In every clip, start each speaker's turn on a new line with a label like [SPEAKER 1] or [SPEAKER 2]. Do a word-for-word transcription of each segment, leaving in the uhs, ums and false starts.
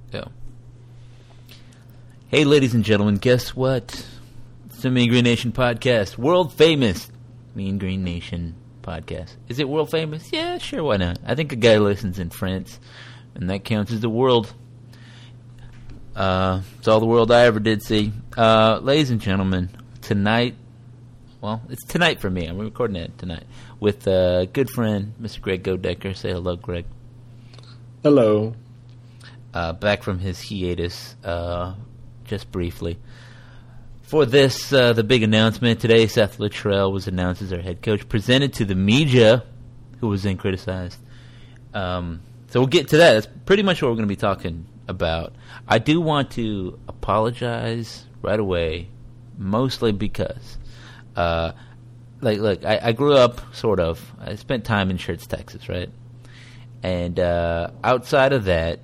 [SPEAKER 1] Go. Hey, ladies and gentlemen, guess what? It's the Mean Green Nation podcast. World famous Mean Green Nation podcast. Is it world famous? Yeah, sure, why not? I think a guy listens in France, and that counts as the world. Uh, it's all the world I ever did see. Uh, ladies and gentlemen, tonight, well, it's tonight for me. I'm recording it tonight with a uh, good friend, Mister Greg Godecker. Say hello, Greg.
[SPEAKER 2] Hello.
[SPEAKER 1] Uh, back from his hiatus, uh, just briefly. For this, uh, the big announcement today, Seth Littrell was announced as our head coach, presented to the media, who was then criticized. Um, so we'll get to that. That's pretty much what we're going to be talking about. I do want to apologize right away, mostly because, uh, like, look, I, I grew up, sort of. I spent time in Schertz, Texas, right? And uh, outside of that,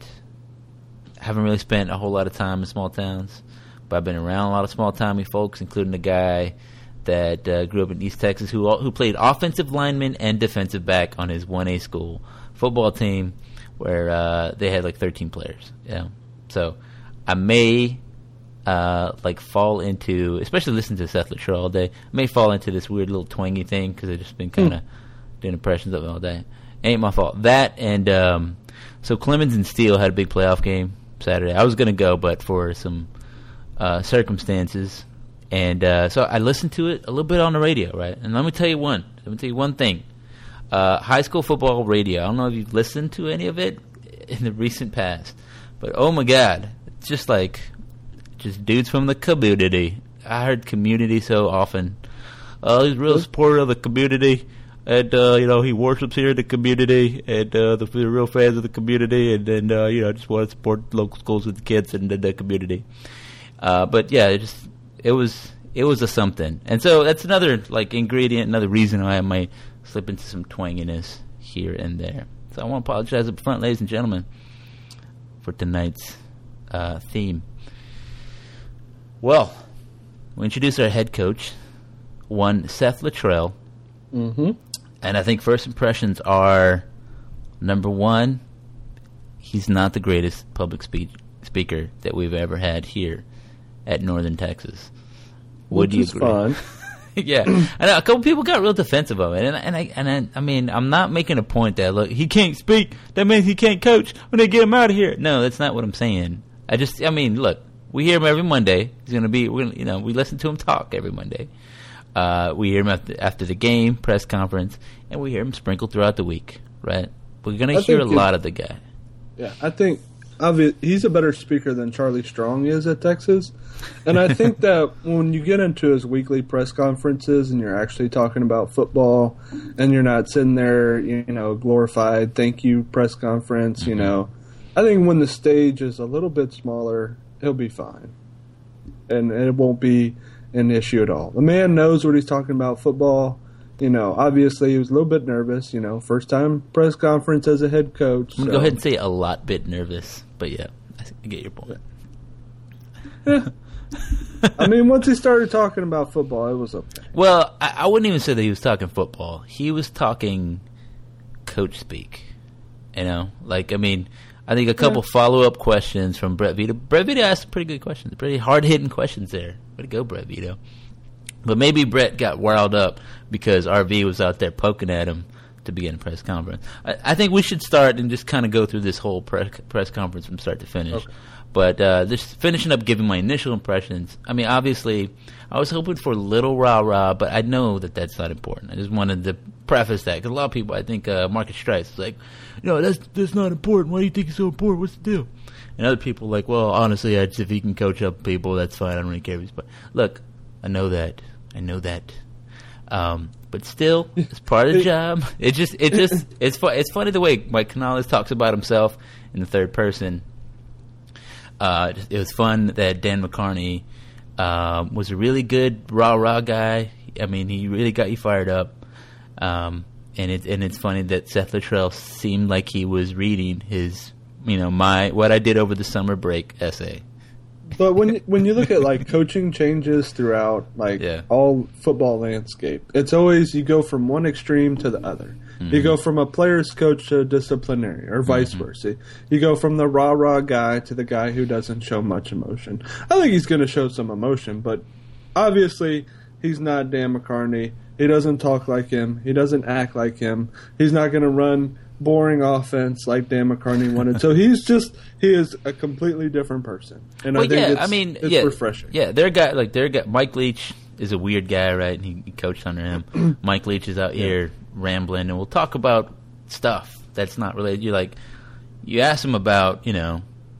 [SPEAKER 1] I haven't really spent a whole lot of time in small towns. But I've been around a lot of small-timey folks, including a guy that uh, grew up in East Texas who who played offensive lineman and defensive back on his one A school football team where uh, they had like thirteen players. You know? So I may uh, like fall into, especially listening to Seth Littrell all day, I may fall into this weird little twangy thing because I've just been kind of mm. doing impressions of it all day. Ain't my fault. That and um, so Clemens and Steele had a big playoff game Saturday. I was going to go, but for some Uh, circumstances, and uh, so I listened to it a little bit on the radio, right? And let me tell you one. Let me tell you one thing. Uh, high school football radio. I don't know if you've listened to any of it in the recent past, but oh my God, it's just like just dudes from the community. I heard community so often. Uh, he's a real supporter of the community, and uh, you know he worships here in the community, and uh, the, the real fans of the community, and then uh, you know just want to support local schools with the kids and the, the community. Uh, but yeah, it just it was it was a something, and so that's another like ingredient, another reason why I might slip into some twanginess here and there. So I want to apologize up front, ladies and gentlemen, for tonight's uh, theme. Well, we introduce our head coach, one Seth Littrell,
[SPEAKER 2] mm-hmm.
[SPEAKER 1] and I think first impressions are number one, he's not the greatest public speech speaker that we've ever had here at Northern Texas. Would
[SPEAKER 2] Which
[SPEAKER 1] you
[SPEAKER 2] is
[SPEAKER 1] agree?
[SPEAKER 2] Fun.
[SPEAKER 1] Yeah, I know a couple people got real defensive of it, and and I and I, I mean I'm not making a point that look he can't speak. That means he can't coach when they get him out of here. No, that's not what I'm saying. I just I mean look, we hear him every Monday. He's gonna be we're gonna, you know we listen to him talk every Monday. Uh, we hear him after after the game press conference, and we hear him sprinkled throughout the week. Right? We're gonna I hear a lot of the guy.
[SPEAKER 2] Yeah, I think. Obvious, he's a better speaker than Charlie Strong is at Texas. And I think that when you get into his weekly press conferences and you're actually talking about football and you're not sitting there, you know, glorified thank you press conference, mm-hmm. you know, I think when the stage is a little bit smaller, he'll be fine. And, and it won't be an issue at all. The man knows what he's talking about football. You know, obviously he was a little bit nervous, you know, first time press conference as a head coach.
[SPEAKER 1] I'm going to
[SPEAKER 2] so.
[SPEAKER 1] go ahead and say a lot bit nervous, but yeah, I get your point.
[SPEAKER 2] Yeah. I mean, once he started talking about football, it was okay.
[SPEAKER 1] Well, I, I wouldn't even say that he was talking football. He was talking coach speak, you know? Like, I mean, I think a couple yeah. follow-up questions from Brett Vito. Brett Vito asked pretty good questions, pretty hard-hitting questions there. Way to go, Brett Vito. But maybe Brett got riled up because R V was out there poking at him to begin a press conference. I, I think we should start and just kind of go through this whole press, press conference from start to finish. Okay. But uh, just finishing up giving my initial impressions, I mean, obviously, I was hoping for a little rah-rah, but I know that that's not important. I just wanted to preface that because a lot of people, I think uh, Marcus Strice is like, you know, that's, that's not important. Why do you think it's so important? What's the deal? And other people are like, well, honestly, I just, if he can coach up people, that's fine. I don't really care if he's but look, I know that. I know that, um, but still, it's part of the job. It just, it just, it's fu- It's funny the way Mike Canales talks about himself in the third person. Uh, it was fun that Dan McCarney uh, was a really good rah rah guy. I mean, he really got you fired up. Um, and it's and it's funny that Seth Littrell seemed like he was reading his, you know, my what I did over the summer break essay.
[SPEAKER 2] But when when you look at like coaching changes throughout like
[SPEAKER 1] Yeah.
[SPEAKER 2] all football landscape, it's always you go from one extreme to the other. You go from a player's coach to a disciplinary, or vice versa. You go from the rah rah guy to the guy who doesn't show much emotion. I think he's going to show some emotion, but obviously he's not Dan McCartney. He doesn't talk like him. He doesn't act like him. He's not going to run boring offense like Dan McCartney wanted. So he's just he is a completely different person, and
[SPEAKER 1] Well,
[SPEAKER 2] I think
[SPEAKER 1] yeah,
[SPEAKER 2] it's,
[SPEAKER 1] I mean,
[SPEAKER 2] it's
[SPEAKER 1] yeah,
[SPEAKER 2] refreshing.
[SPEAKER 1] Yeah, their guy, like their guy, Mike Leach is a weird guy, right? And he, he coached under him. Mike Leach is out here rambling, and we'll talk about stuff that's not related. You like, you ask him about, you know,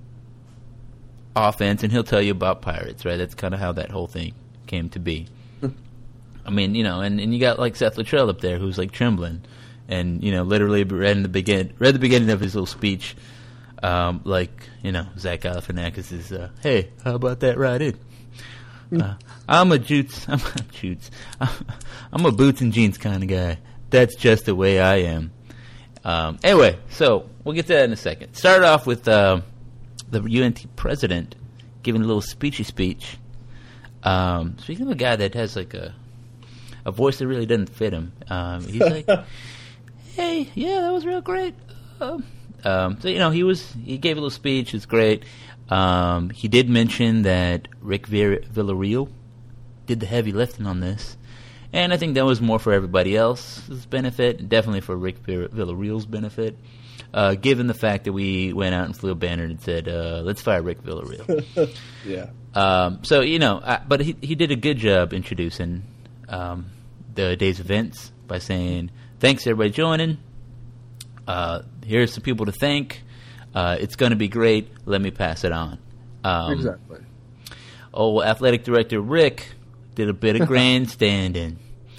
[SPEAKER 1] offense, and he'll tell you about Pirates, right? That's kind of how that whole thing came to be. I mean, you know, and, and you got like Seth Luttrell up there who's like trembling, and you know, literally read in the begin read the beginning of his little speech, um, like you know, Zach Galifianakis is, uh, hey, how about that right in? Uh, I'm a jutes, I'm a jutes, I'm a boots and jeans kind of guy. That's just the way I am. Um, anyway, so we'll get to that in a second. Start off with uh, the U N T president giving a little speechy speech. Um, speaking of a guy that has like a a voice that really doesn't fit him, um, he's like, "Hey, yeah, that was real great." Um, um, so you know, he was he gave a little speech. It's great. Um, he did mention that Rick Vill- Villarreal did the heavy lifting on this, and I think that was more for everybody else's benefit, definitely for Rick Vill- Villarreal's benefit, uh, given the fact that we went out and flew a banner and said, uh, "Let's fire Rick Villarreal."
[SPEAKER 2] Yeah.
[SPEAKER 1] Um, so you know, I, but he he did a good job introducing um, the day's events by saying, "Thanks everybody joining. Uh, here's some people to thank. Uh, it's going to be great. Let me pass it on." Um,
[SPEAKER 2] Exactly.
[SPEAKER 1] Oh, athletic director Rick did a bit of grandstanding.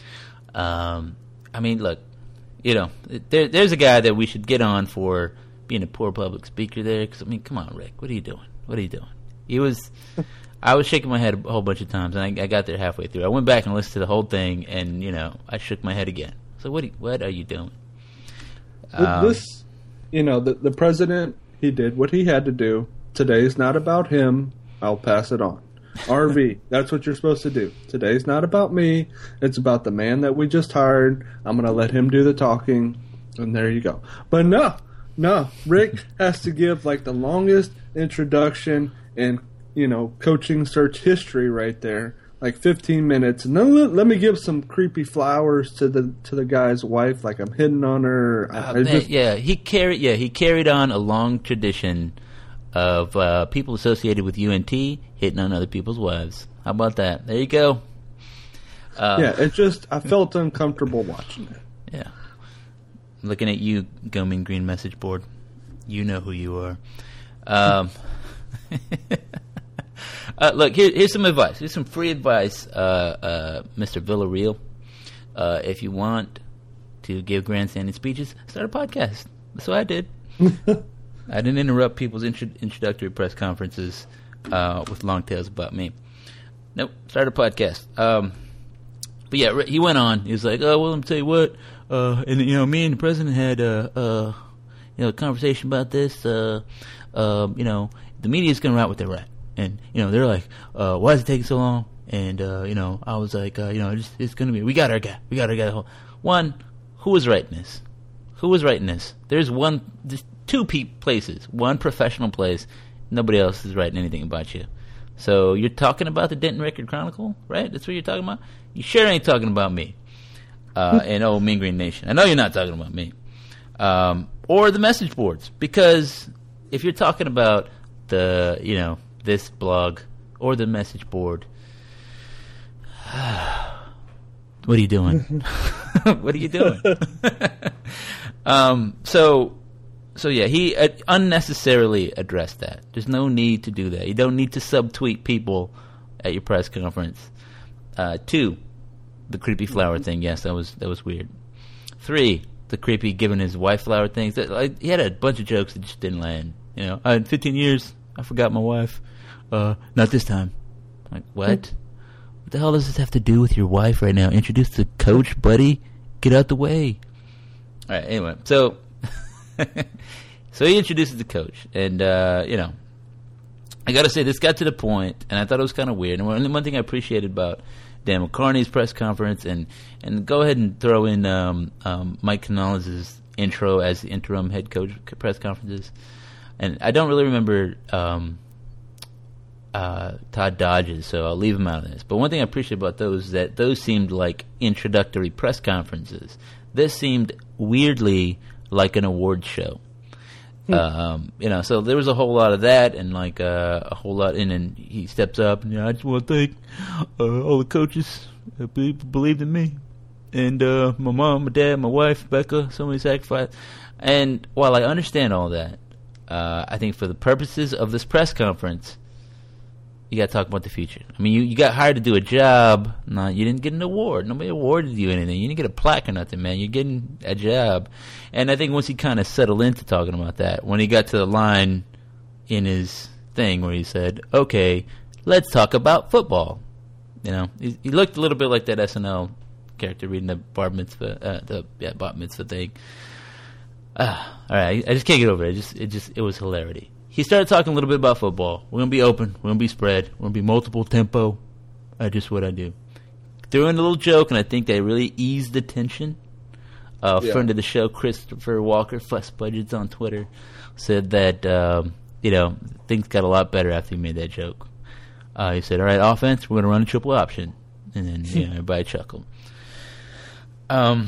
[SPEAKER 1] Um, I mean, look, you know, there, there's a guy that we should get on for being a poor public speaker there. Because I mean, come on, Rick, what are you doing? What are you doing? He was. I was shaking my head a whole bunch of times, and I, I got there halfway through. I went back and listened to the whole thing, and you know, I shook my head again. So what? Are you, what are you doing? Um,
[SPEAKER 2] This, you know, the the president, he did what he had to do. Today's not about him. I'll pass it on. R V, that's what you're supposed to do. Today's not about me. It's about the man that we just hired. I'm going to let him do the talking, and there you go. But no, no. Rick has to give like the longest introduction in, you know, coaching search history right there, like fifteen minutes. And then let, let me give some creepy flowers to the to the guy's wife, like I'm hitting on her.
[SPEAKER 1] Uh,
[SPEAKER 2] I
[SPEAKER 1] man,
[SPEAKER 2] just,
[SPEAKER 1] yeah, he carried. Yeah, he carried on a long tradition of uh, people associated with U N T hitting on other people's wives. How about that? There you go. Uh,
[SPEAKER 2] yeah, it just I felt uncomfortable watching it.
[SPEAKER 1] Yeah. Looking at you, Going Green message board. You know who you are. Um, uh, look, here, here's some advice. Here's some free advice, uh, uh, Mister Villarreal. Uh, if you want to give grandstanding speeches, start a podcast. That's what I did. I didn't interrupt people's intro- introductory press conferences uh, with long tales about me. Nope, start a podcast. Um, but yeah, he went on. He was like, "Oh, well, let me tell you what." Uh, and you know, me and the president had a, uh, you know, a conversation about this. Uh, uh, you know, the media's gonna write what they write, and you know, they're like, uh, "Why is it taking so long?" And uh, you know, I was like, uh, "You know, it's, it's gonna be. We got our guy. We got our guy." One, who was writing this? Who was writing this? There's one. There's two pe- places. One professional place. Nobody else is writing anything about you. So you're talking about the Denton Record Chronicle, right? That's what you're talking about? You sure ain't talking about me. Uh, and oh, Mean Green Nation. I know you're not talking about me. Um, or the message boards. Because if you're talking about the, you know, this blog or the message board, what are you doing? What are you doing? um, so... So yeah, he uh, unnecessarily addressed that. There's no need to do that. You don't need to subtweet people at your press conference. Uh, two, the creepy flower thing. Yes, that was that was weird. Three, the creepy giving his wife flower things. That, like, he had a bunch of jokes that just didn't land. You know, uh, in fifteen years, I forgot my wife. Uh, not this time. Like what? What the hell does this have to do with your wife right now? Introduce the coach, buddy. Get out the way. All right. Anyway, so. So he introduces the coach, and uh, you know, I got to say, this got to the point, and I thought it was kind of weird. And one, one thing I appreciated about Dan McCarney's press conference, and, and go ahead and throw in um, um, Mike Canales' intro as the interim head coach press conferences. And I don't really remember um, uh, Todd Dodge's, so I'll leave him out of this. But one thing I appreciate about those is that those seemed like introductory press conferences. This seemed weirdly like an award show. Um, you know, so there was a whole lot of that, and like uh, a whole lot. And then he steps up, and you know, I just want to thank uh, all the coaches that believed, believed in me, and uh, my mom, my dad, my wife, Becca. So many sacrifices. And while I understand all that, uh, I think for the purposes of this press conference, you got to talk about the future. I mean, you, you got hired to do a job. No, you didn't get an award. Nobody awarded you anything. You didn't get a plaque or nothing, man. You're getting a job. And I think once he kind of settled into talking about that, when he got to the line in his thing where he said, okay, let's talk about football. You know, he, he looked a little bit like that S N L character reading the bar mitzvah, uh, the yeah, bat mitzvah thing. Uh, all right, I, I just can't get over it. It just, it just, it was hilarity. He started talking a little bit about football. We're going to be open. We're going to be spread. We're going to be multiple tempo. That's just what I do. Threw in a little joke, and I think they really eased the tension. Uh, yeah. Friend of the show, Christopher Walker, Fuss Budgets on Twitter, said that, um, you know, things got a lot better after he made that joke. Uh, he said, all right, offense, we're going to run a triple option. And then, you know, everybody chuckled. Um,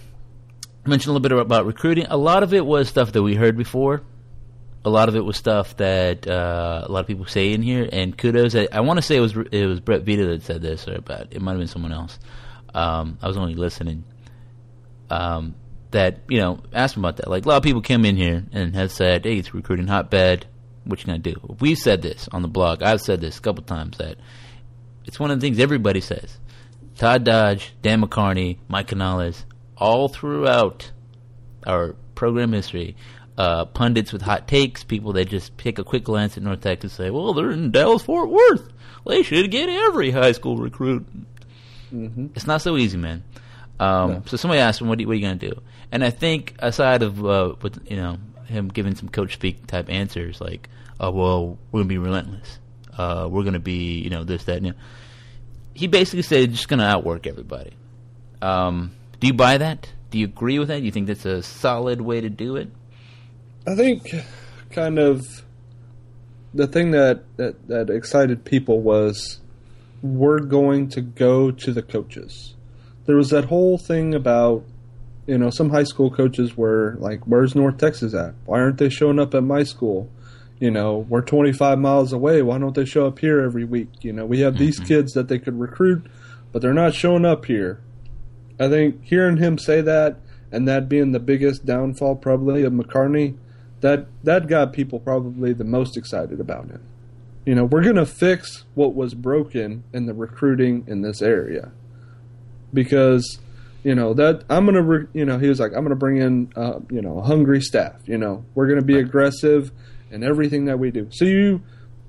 [SPEAKER 1] I mentioned a little bit about recruiting. A lot of it was stuff that we heard before. A lot of it was stuff that uh, a lot of people say in here, and kudos. I, I want to say it was it was Brett Vita that said this, or about it might have been someone else. Um, I was only listening. Um, that you know, asked him about that. Like a lot of people came in here and have said, "Hey, it's recruiting hotbed. What you gonna do?" We've said this on the blog. I've said this a couple times that it's one of the things everybody says. Todd Dodge, Dan McCarney, Mike Canales, all throughout our program history. Uh, pundits with hot takes, people that just pick a quick glance at North Texas and say, well, they're in Dallas-Fort Worth. They should get every high school recruit. Mm-hmm. It's not so easy, man. Um, no. So somebody asked him, what are you, what are you going to do? And I think aside of uh, with, you know, him giving some coach speak type answers like, oh, well, we're going to be relentless. Uh, we're going to be, you know, this, that, and you know. He basically said, just going to outwork everybody. Um, do you buy that? Do you agree with that? Do you think that's a solid way to do it?
[SPEAKER 2] I think kind of the thing that, that, that excited people was we're going to go to the coaches. There was that whole thing about, you know, some high school coaches were like, where's North Texas at? Why aren't they showing up at my school? You know, we're twenty-five miles away. Why don't they show up here every week? You know, we have mm-hmm. these kids that they could recruit, but they're not showing up here. I think hearing him say that and that being the biggest downfall probably of McCarney, That that got people probably the most excited about him. You know, we're going to fix what was broken in the recruiting in this area. Because, you know, that I'm going to, re- you know, he was like, I'm going to bring in, uh, you know, a hungry staff. You know, we're going to be aggressive in everything that we do. So you,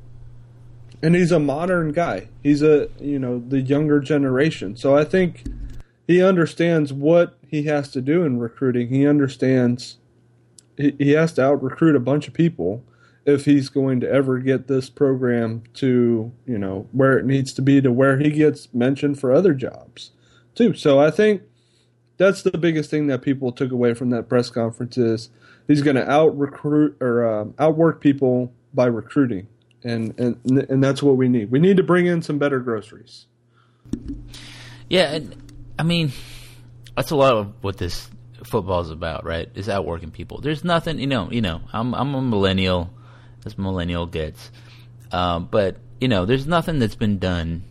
[SPEAKER 2] and he's a modern guy. He's a, you know, the younger generation. So I think he understands what he has to do in recruiting. He understands he has to out-recruit a bunch of people if he's going to ever get this program to, you know, where it needs to be to where he gets mentioned for other jobs, too. So I think that's the biggest thing that people took away from that press conference is he's going to out-recruit or um, outwork people by recruiting, and, and and that's what we need. We need to bring in some better groceries.
[SPEAKER 1] Yeah, and, I mean, that's a lot of what this football's about, right? Is outworking people. There's nothing, you know. You know, I'm I'm a millennial, as millennial gets, um, but you know, there's nothing that's been done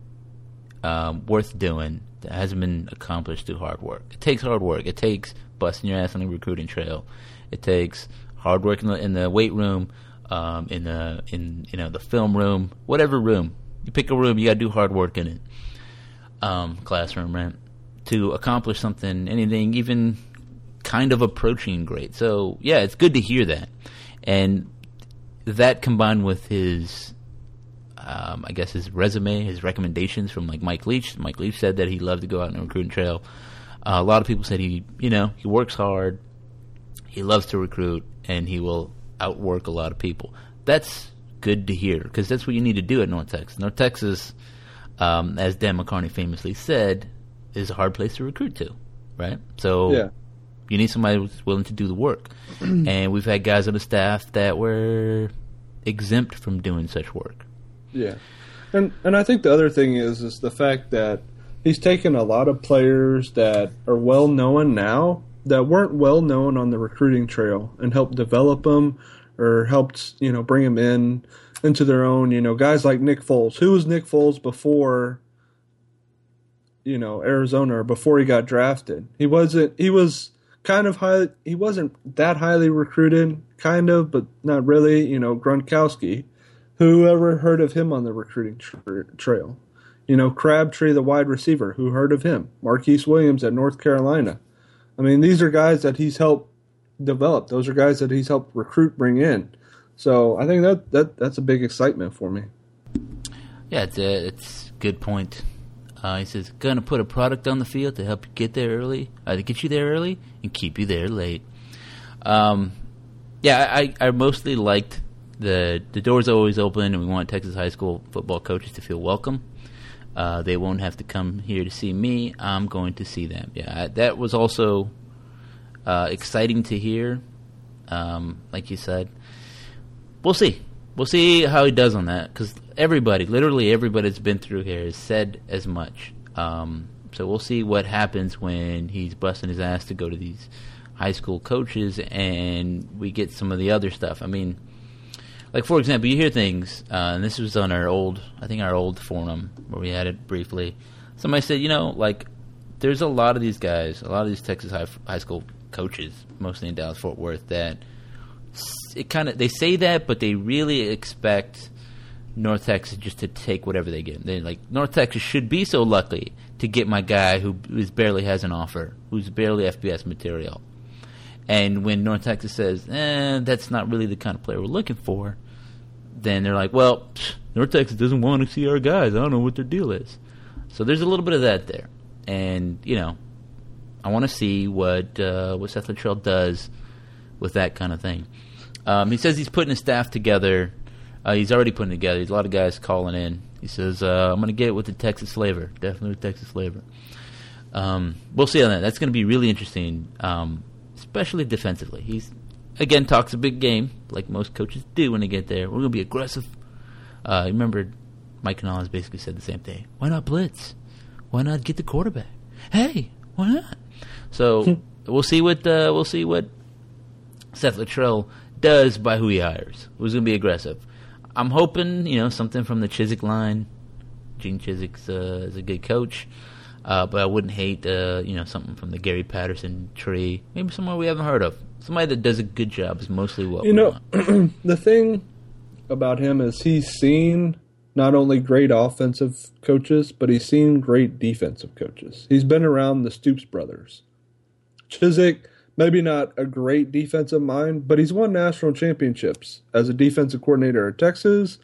[SPEAKER 1] um, worth doing that hasn't been accomplished through hard work. It takes hard work. It takes busting your ass on the recruiting trail. It takes hard work in the, in the weight room, um, in the in you know the film room, whatever room you pick a room, you got to do hard work in it. Um, classroom, right? To accomplish something, anything, even kind of approaching great. So, yeah, it's good to hear that. And that combined with his, um, I guess, his resume, his recommendations from, like, Mike Leach. Mike Leach said that he loved to go out on a recruiting trail. Uh, a lot of people said he, you know, he works hard, he loves to recruit, and he will outwork a lot of people. That's good to hear because that's what you need to do at North Texas. North Texas, um, as Dan McCarney famously said, is a hard place to recruit to, right? So
[SPEAKER 2] Yeah.
[SPEAKER 1] you need somebody who's willing to do the work. And we've had guys on the staff that were exempt from doing such work.
[SPEAKER 2] Yeah. And and I think the other thing is is the fact that he's taken a lot of players that are well known now that weren't well known on the recruiting trail and helped develop them or helped, you know, bring them in into their own, you know, guys like Nick Foles. Who was Nick Foles before, you know, Arizona or before he got drafted? He wasn't he was kind of high he wasn't that highly recruited, kind of, but not really, you know, Gronkowski. Who ever heard of him on the recruiting tra- trail? You know, Crabtree, the wide receiver, who heard of him? Marquise Williams at North Carolina. I mean, these are guys that he's helped develop. Those are guys that he's helped recruit, bring in. So I think that, that that's a big excitement for me.
[SPEAKER 1] Yeah, it's a, it's a good point. Uh, he says, going to put a product on the field to help you get there early, uh, to get you there early and keep you there late. Um, yeah, I, I mostly liked the the doors are always open, and we want Texas high school football coaches to feel welcome. Uh, they won't have to come here to see me. I'm going to see them. Yeah, I, that was also uh, exciting to hear. Um, like you said, we'll see. We'll see how he does on that because everybody, literally everybody that's been through here has said as much. Um, so we'll see what happens when he's busting his ass to go to these high school coaches and we get some of the other stuff. I mean, like, for example, you hear things, uh, and this was on our old, I think our old forum where we had it briefly. Somebody said, you know, like, there's a lot of these guys, a lot of these Texas high, high school coaches, mostly in Dallas-Fort Worth, that it kind of, they say that, but they really expect North Texas just to take whatever they get. They're like, North Texas should be so lucky to get my guy who who's barely has an offer, who's barely F B S material. And when North Texas says, eh, that's not really the kind of player we're looking for, then they're like, well, psh, North Texas doesn't want to see our guys. I don't know what their deal is. So there's a little bit of that there. And, you know, I want to see what uh, what Seth Littrell does with that kind of thing. Um, he says he's putting his staff together. Uh, he's already putting it together. There's a lot of guys calling in. He says, uh, I'm going to get it with the Texas flavor. Definitely with Texas flavor. Um, we'll see on that. That's going to be really interesting, um, especially defensively. He's, again, talks a big game, like most coaches do when they get there. We're going to be aggressive. Uh, remember, Mike Canales basically said the same thing. Why not blitz? Why not get the quarterback? Hey, why not? So we'll see what uh, we'll see what Seth Littrell does by who he hires. Who's going to be aggressive? I'm hoping, you know, something from the Chiswick line. Gene Chiswick's uh, is a good coach, uh, but I wouldn't hate, uh, you know, something from the Gary Patterson tree. Maybe somewhere we haven't heard of. Somebody that does a good job is mostly what
[SPEAKER 2] you
[SPEAKER 1] we
[SPEAKER 2] know.
[SPEAKER 1] want.
[SPEAKER 2] The thing about him is he's seen not only great offensive coaches, but he's seen great defensive coaches. He's been around the Stoops brothers. Chiswick, maybe not a great defensive mind, but he's won national championships as a defensive coordinator at Texas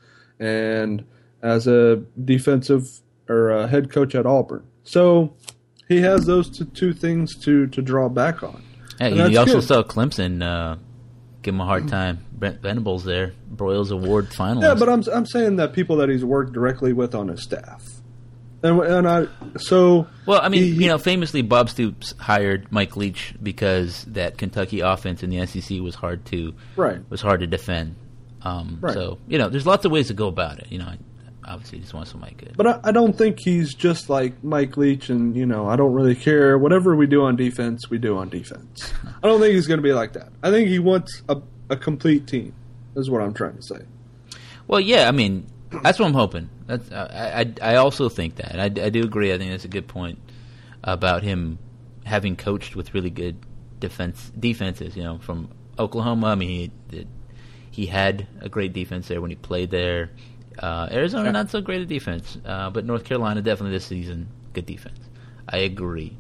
[SPEAKER 2] and as a defensive or a head coach at Auburn. So he has those two, two things to, to draw back on.
[SPEAKER 1] Yeah, you also good. saw Clemson uh, give him a hard time. Brent Venables there, Broyles Award finalist.
[SPEAKER 2] Yeah, but I'm I'm saying that people that he's worked directly with on his staff. And, and I so
[SPEAKER 1] well, I mean,
[SPEAKER 2] he,
[SPEAKER 1] you know, famously Bob Stoops hired Mike Leach because that Kentucky offense in the S E C was hard to
[SPEAKER 2] right.
[SPEAKER 1] was hard to defend. Um,
[SPEAKER 2] right.
[SPEAKER 1] So you know, there's lots of ways to go about it. You know, I obviously just want somebody good.
[SPEAKER 2] But I, I don't think he's just like Mike Leach, and you know, I don't really care. Whatever we do on defense, we do on defense. I don't think he's going to be like that. I think he wants a a complete team. Is what I'm trying to say.
[SPEAKER 1] Well, yeah, I mean, that's what I'm hoping. That's, I, I, I also think that. I, I do agree. I think that's a good point about him having coached with really good defense defenses. You know, from Oklahoma. I mean, he he had a great defense there when he played there. Uh, Arizona, not so great a defense, uh, but North Carolina definitely this season good defense. I agree.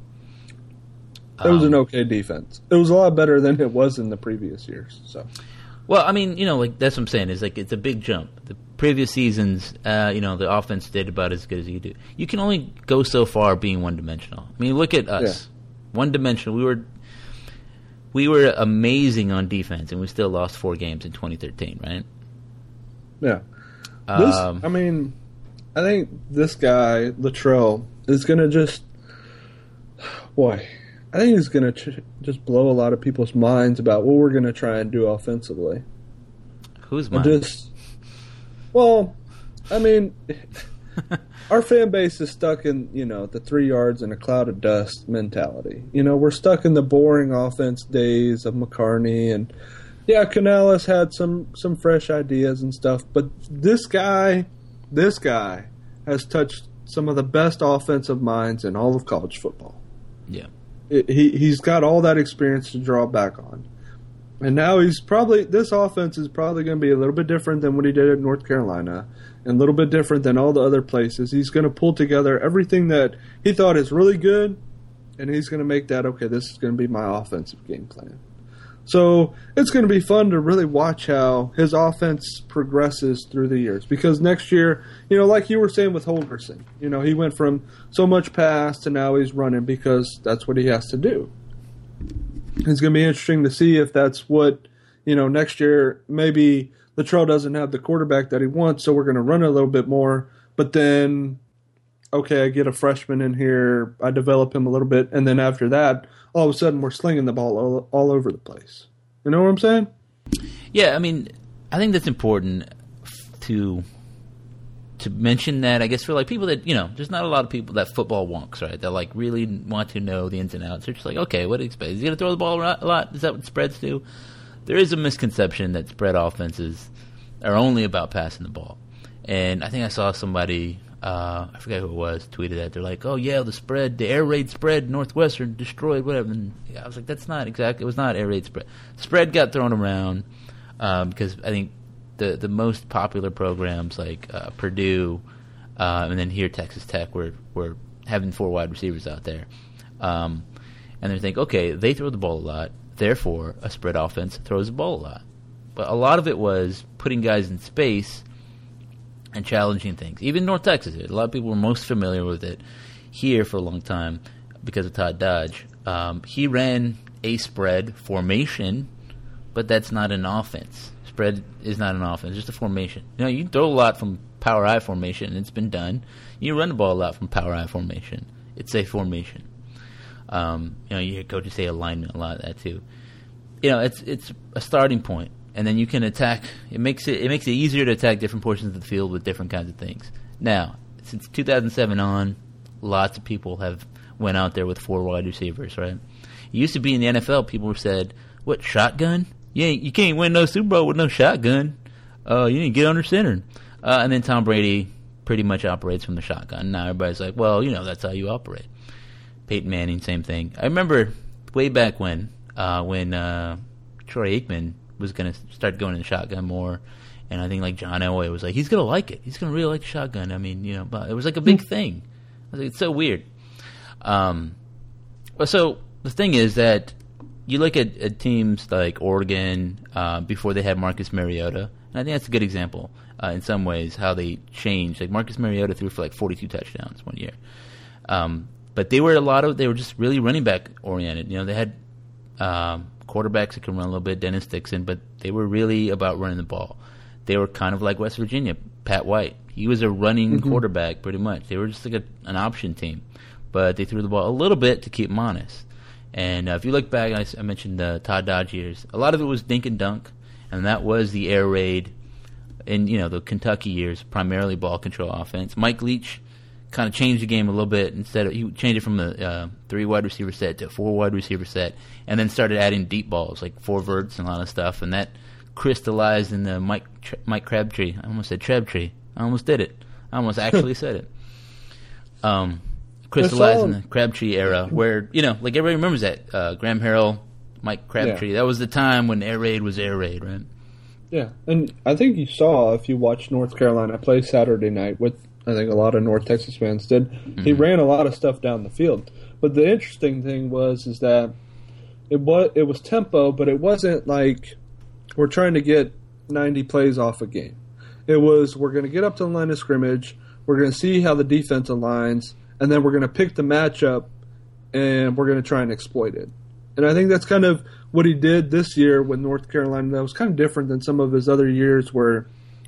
[SPEAKER 2] It was um, an okay defense. It was a lot better than it was in the previous years. So.
[SPEAKER 1] Well, I mean, you know, like that's what I'm saying. Is like it's a big jump. The previous seasons, uh, you know, the offense did about as good as you do. You can only go so far being one dimensional. I mean, look at us, yeah. one dimensional. We were we were amazing on defense, and we still lost four games in twenty thirteen, right?
[SPEAKER 2] Yeah. This,
[SPEAKER 1] Um,
[SPEAKER 2] I mean, I think this guy, Luttrell, is going to just, boy, I think he's going to ch- just blow a lot of people's minds about what we're going to try and do offensively.
[SPEAKER 1] Who's
[SPEAKER 2] And
[SPEAKER 1] mine?
[SPEAKER 2] just, well, I mean, our fan base is stuck in, you know, the three yards and a cloud of dust mentality. You know, we're stuck in the boring offense days of McCarney, and yeah, Canales had some, some fresh ideas and stuff, but this guy, this guy has touched some of the best offensive minds in all of college football.
[SPEAKER 1] Yeah.
[SPEAKER 2] It, he, he's got all that experience to draw back on. And now he's probably, this offense is probably going to be a little bit different than what he did at North Carolina, and a little bit different than all the other places. He's going to pull together everything that he thought is really good, and he's going to make that, okay, this is going to be my offensive game plan. So it's going to be fun to really watch how his offense progresses through the years. Because next year, you know, like you were saying with Holgorsen, you know, he went from so much pass to now he's running because that's what he has to do. It's going to be interesting to see if that's what, you know, next year maybe Luttrell doesn't have the quarterback that he wants, so we're going to run a little bit more. But then, okay, I get a freshman in here, I develop him a little bit, and then after that, all of a sudden we're slinging the ball all, all over the place. You know what I'm saying?
[SPEAKER 1] Yeah, I mean, I think that's important to to mention that, I guess, for like people that, you know, there's not a lot of people that football wonks, right? That like really want to know the ins and outs. They're just like, okay, what do you expect? Is he going to throw the ball a lot? Is that what spreads do? There is a misconception that spread offenses are only about passing the ball. And I think I saw somebody, uh, I forget who it was, tweeted that. They're like, oh, yeah, the spread, the air raid spread, Northwestern destroyed, whatever. And I was like, that's not exactly, it was not air raid spread. Spread got thrown around um, because I think the the most popular programs like uh, Purdue uh, and then here Texas Tech were, were having four wide receivers out there. Um, and they think, okay, they throw the ball a lot. Therefore, a spread offense throws the ball a lot. But a lot of it was putting guys in space and challenging things. Even North Texas did. A lot of people were most familiar with it here for a long time because of Todd Dodge. Um, he ran a spread formation, but that's not an offense. Spread is not an offense, just a formation. You know, you can throw a lot from power I formation, and it's been done. You run the ball a lot from power I formation. It's a formation. Um, you know, you hear coaches say alignment a lot of that too. You know, it's it's a starting point, and then you can attack. It makes it it makes it easier to attack different portions of the field with different kinds of things. Now, since two thousand seven on, lots of people have went out there with four wide receivers. Right? It used to be in the N F L, people said, "What, shotgun? You ain't, you can't win no Super Bowl with no shotgun. Uh, you need to get under center." Uh, and then Tom Brady pretty much operates from the shotgun. Now everybody's like, "Well, you know, that's how you operate." Peyton Manning, same thing. I remember way back when, uh, when uh, Troy Aikman was going to start going in the shotgun more, and I think like John Elway was like, he's going to like it. He's going to really like the shotgun. I mean, you know, but it was like a big thing. I was like, it's so weird. Um, so the thing is that you look at, at teams like Oregon uh, before they had Marcus Mariota, and I think that's a good example uh, in some ways how they changed. Like Marcus Mariota threw for like forty-two touchdowns one year. Um, But they were a lot of they were just really running back oriented. You know, they had um, quarterbacks that could run a little bit, Dennis Dixon, but they were really about running the ball. They were kind of like West Virginia, Pat White. He was a running mm-hmm. quarterback pretty much. They were just like a, an option team, but they threw the ball a little bit to keep them honest. And uh, if you look back, I, I mentioned the Todd Dodge years. A lot of it was dink and dunk, and that was the air raid. In you know the Kentucky years, primarily ball control offense. Mike Leach kind of changed the game a little bit. Instead of he changed it from the uh, three wide receiver set to a four wide receiver set, and then started adding deep balls like four verts and a lot of stuff, and that crystallized in the Mike Mike Crabtree. I almost said Trebtree. I almost did it. I almost actually said it. Um, crystallized in the Crabtree era, where you know, like everybody remembers that uh, Graham Harrell, Mike Crabtree. Yeah. That was the time when air raid was air raid, right?
[SPEAKER 2] Yeah, and I think you saw if you watched North Carolina play Saturday night with. I think a lot of North Texas fans did. Mm-hmm. He ran a lot of stuff down the field. But the interesting thing was is that it was it was tempo, but it wasn't like we're trying to get ninety plays off a game. It was we're going to get up to the line of scrimmage, we're going to see how the defense aligns, and then we're going to pick the matchup, and we're going to try and exploit it. And I think that's kind of what he did this year with North Carolina. That was kind of different than some of his other years where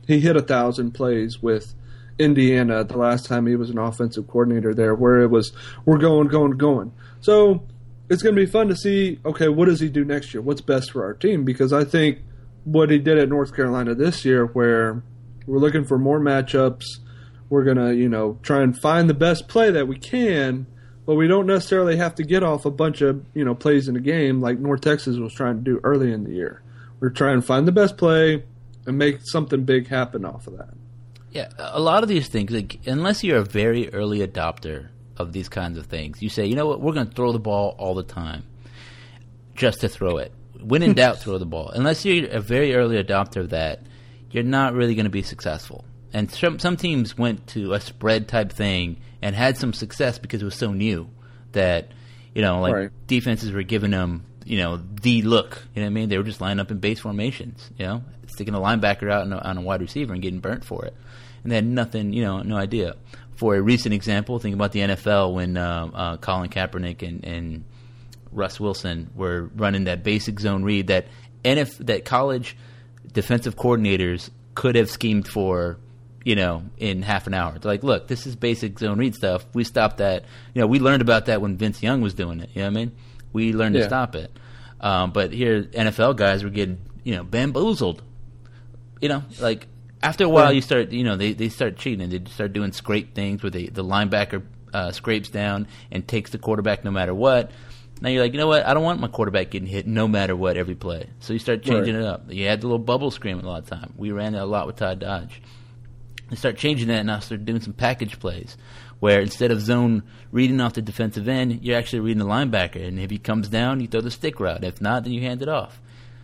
[SPEAKER 2] he hit a thousand plays with Indiana the last time he was an offensive coordinator there, where it was we're going, going, going. So it's going to be fun to see, okay, what does he do next year? What's best for our team? Because I think what he did at North Carolina this year, where we're looking for more matchups, we're going to, you know, try and find the best play that we can, but we don't necessarily have to get off a bunch of, you know, plays in a game like North Texas was trying to do early in the year. We're trying to find the best play and make something big happen off of that.
[SPEAKER 1] Yeah, a lot of these things, like, unless you're a very early adopter of these kinds of things, you say, you know what, we're going to throw the ball all the time just to throw it. When in doubt, throw the ball. Unless you're a very early adopter of that, you're not really going to be successful. And some, some teams went to a spread type thing and had some success because it was so new that, you know, like right. defenses were giving them, you know, the look. You know what I mean? They were just lining up in base formations, you know, sticking a linebacker out on a, on a wide receiver and getting burnt for it. And they had nothing, you know, no idea. For a recent example, think about the N F L when uh, uh, Colin Kaepernick and, and Russ Wilson were running that basic zone read that N F that college defensive coordinators could have schemed for, you know, in half an hour. They're like, look, this is basic zone read stuff. We stopped that. You know, we learned about that when Vince Young was doing it. You know what I mean? We learned yeah. to stop it. Um, but here, N F L guys were getting, you know, bamboozled. You know, like, after a while, you start, you know, they, they start cheating. They start doing scrape things where they, the linebacker uh, scrapes down and takes the quarterback no matter what. Now you're like, you know what? I don't want my quarterback getting hit no matter what every play. So you start changing right. it up. You had the little bubble screen a lot of time. We ran it a lot with Todd Dodge. You start changing that and now start doing some package plays where instead of zone reading off the defensive end, you're actually reading the linebacker. And if he comes down, you throw the stick route. If not, then you hand it off.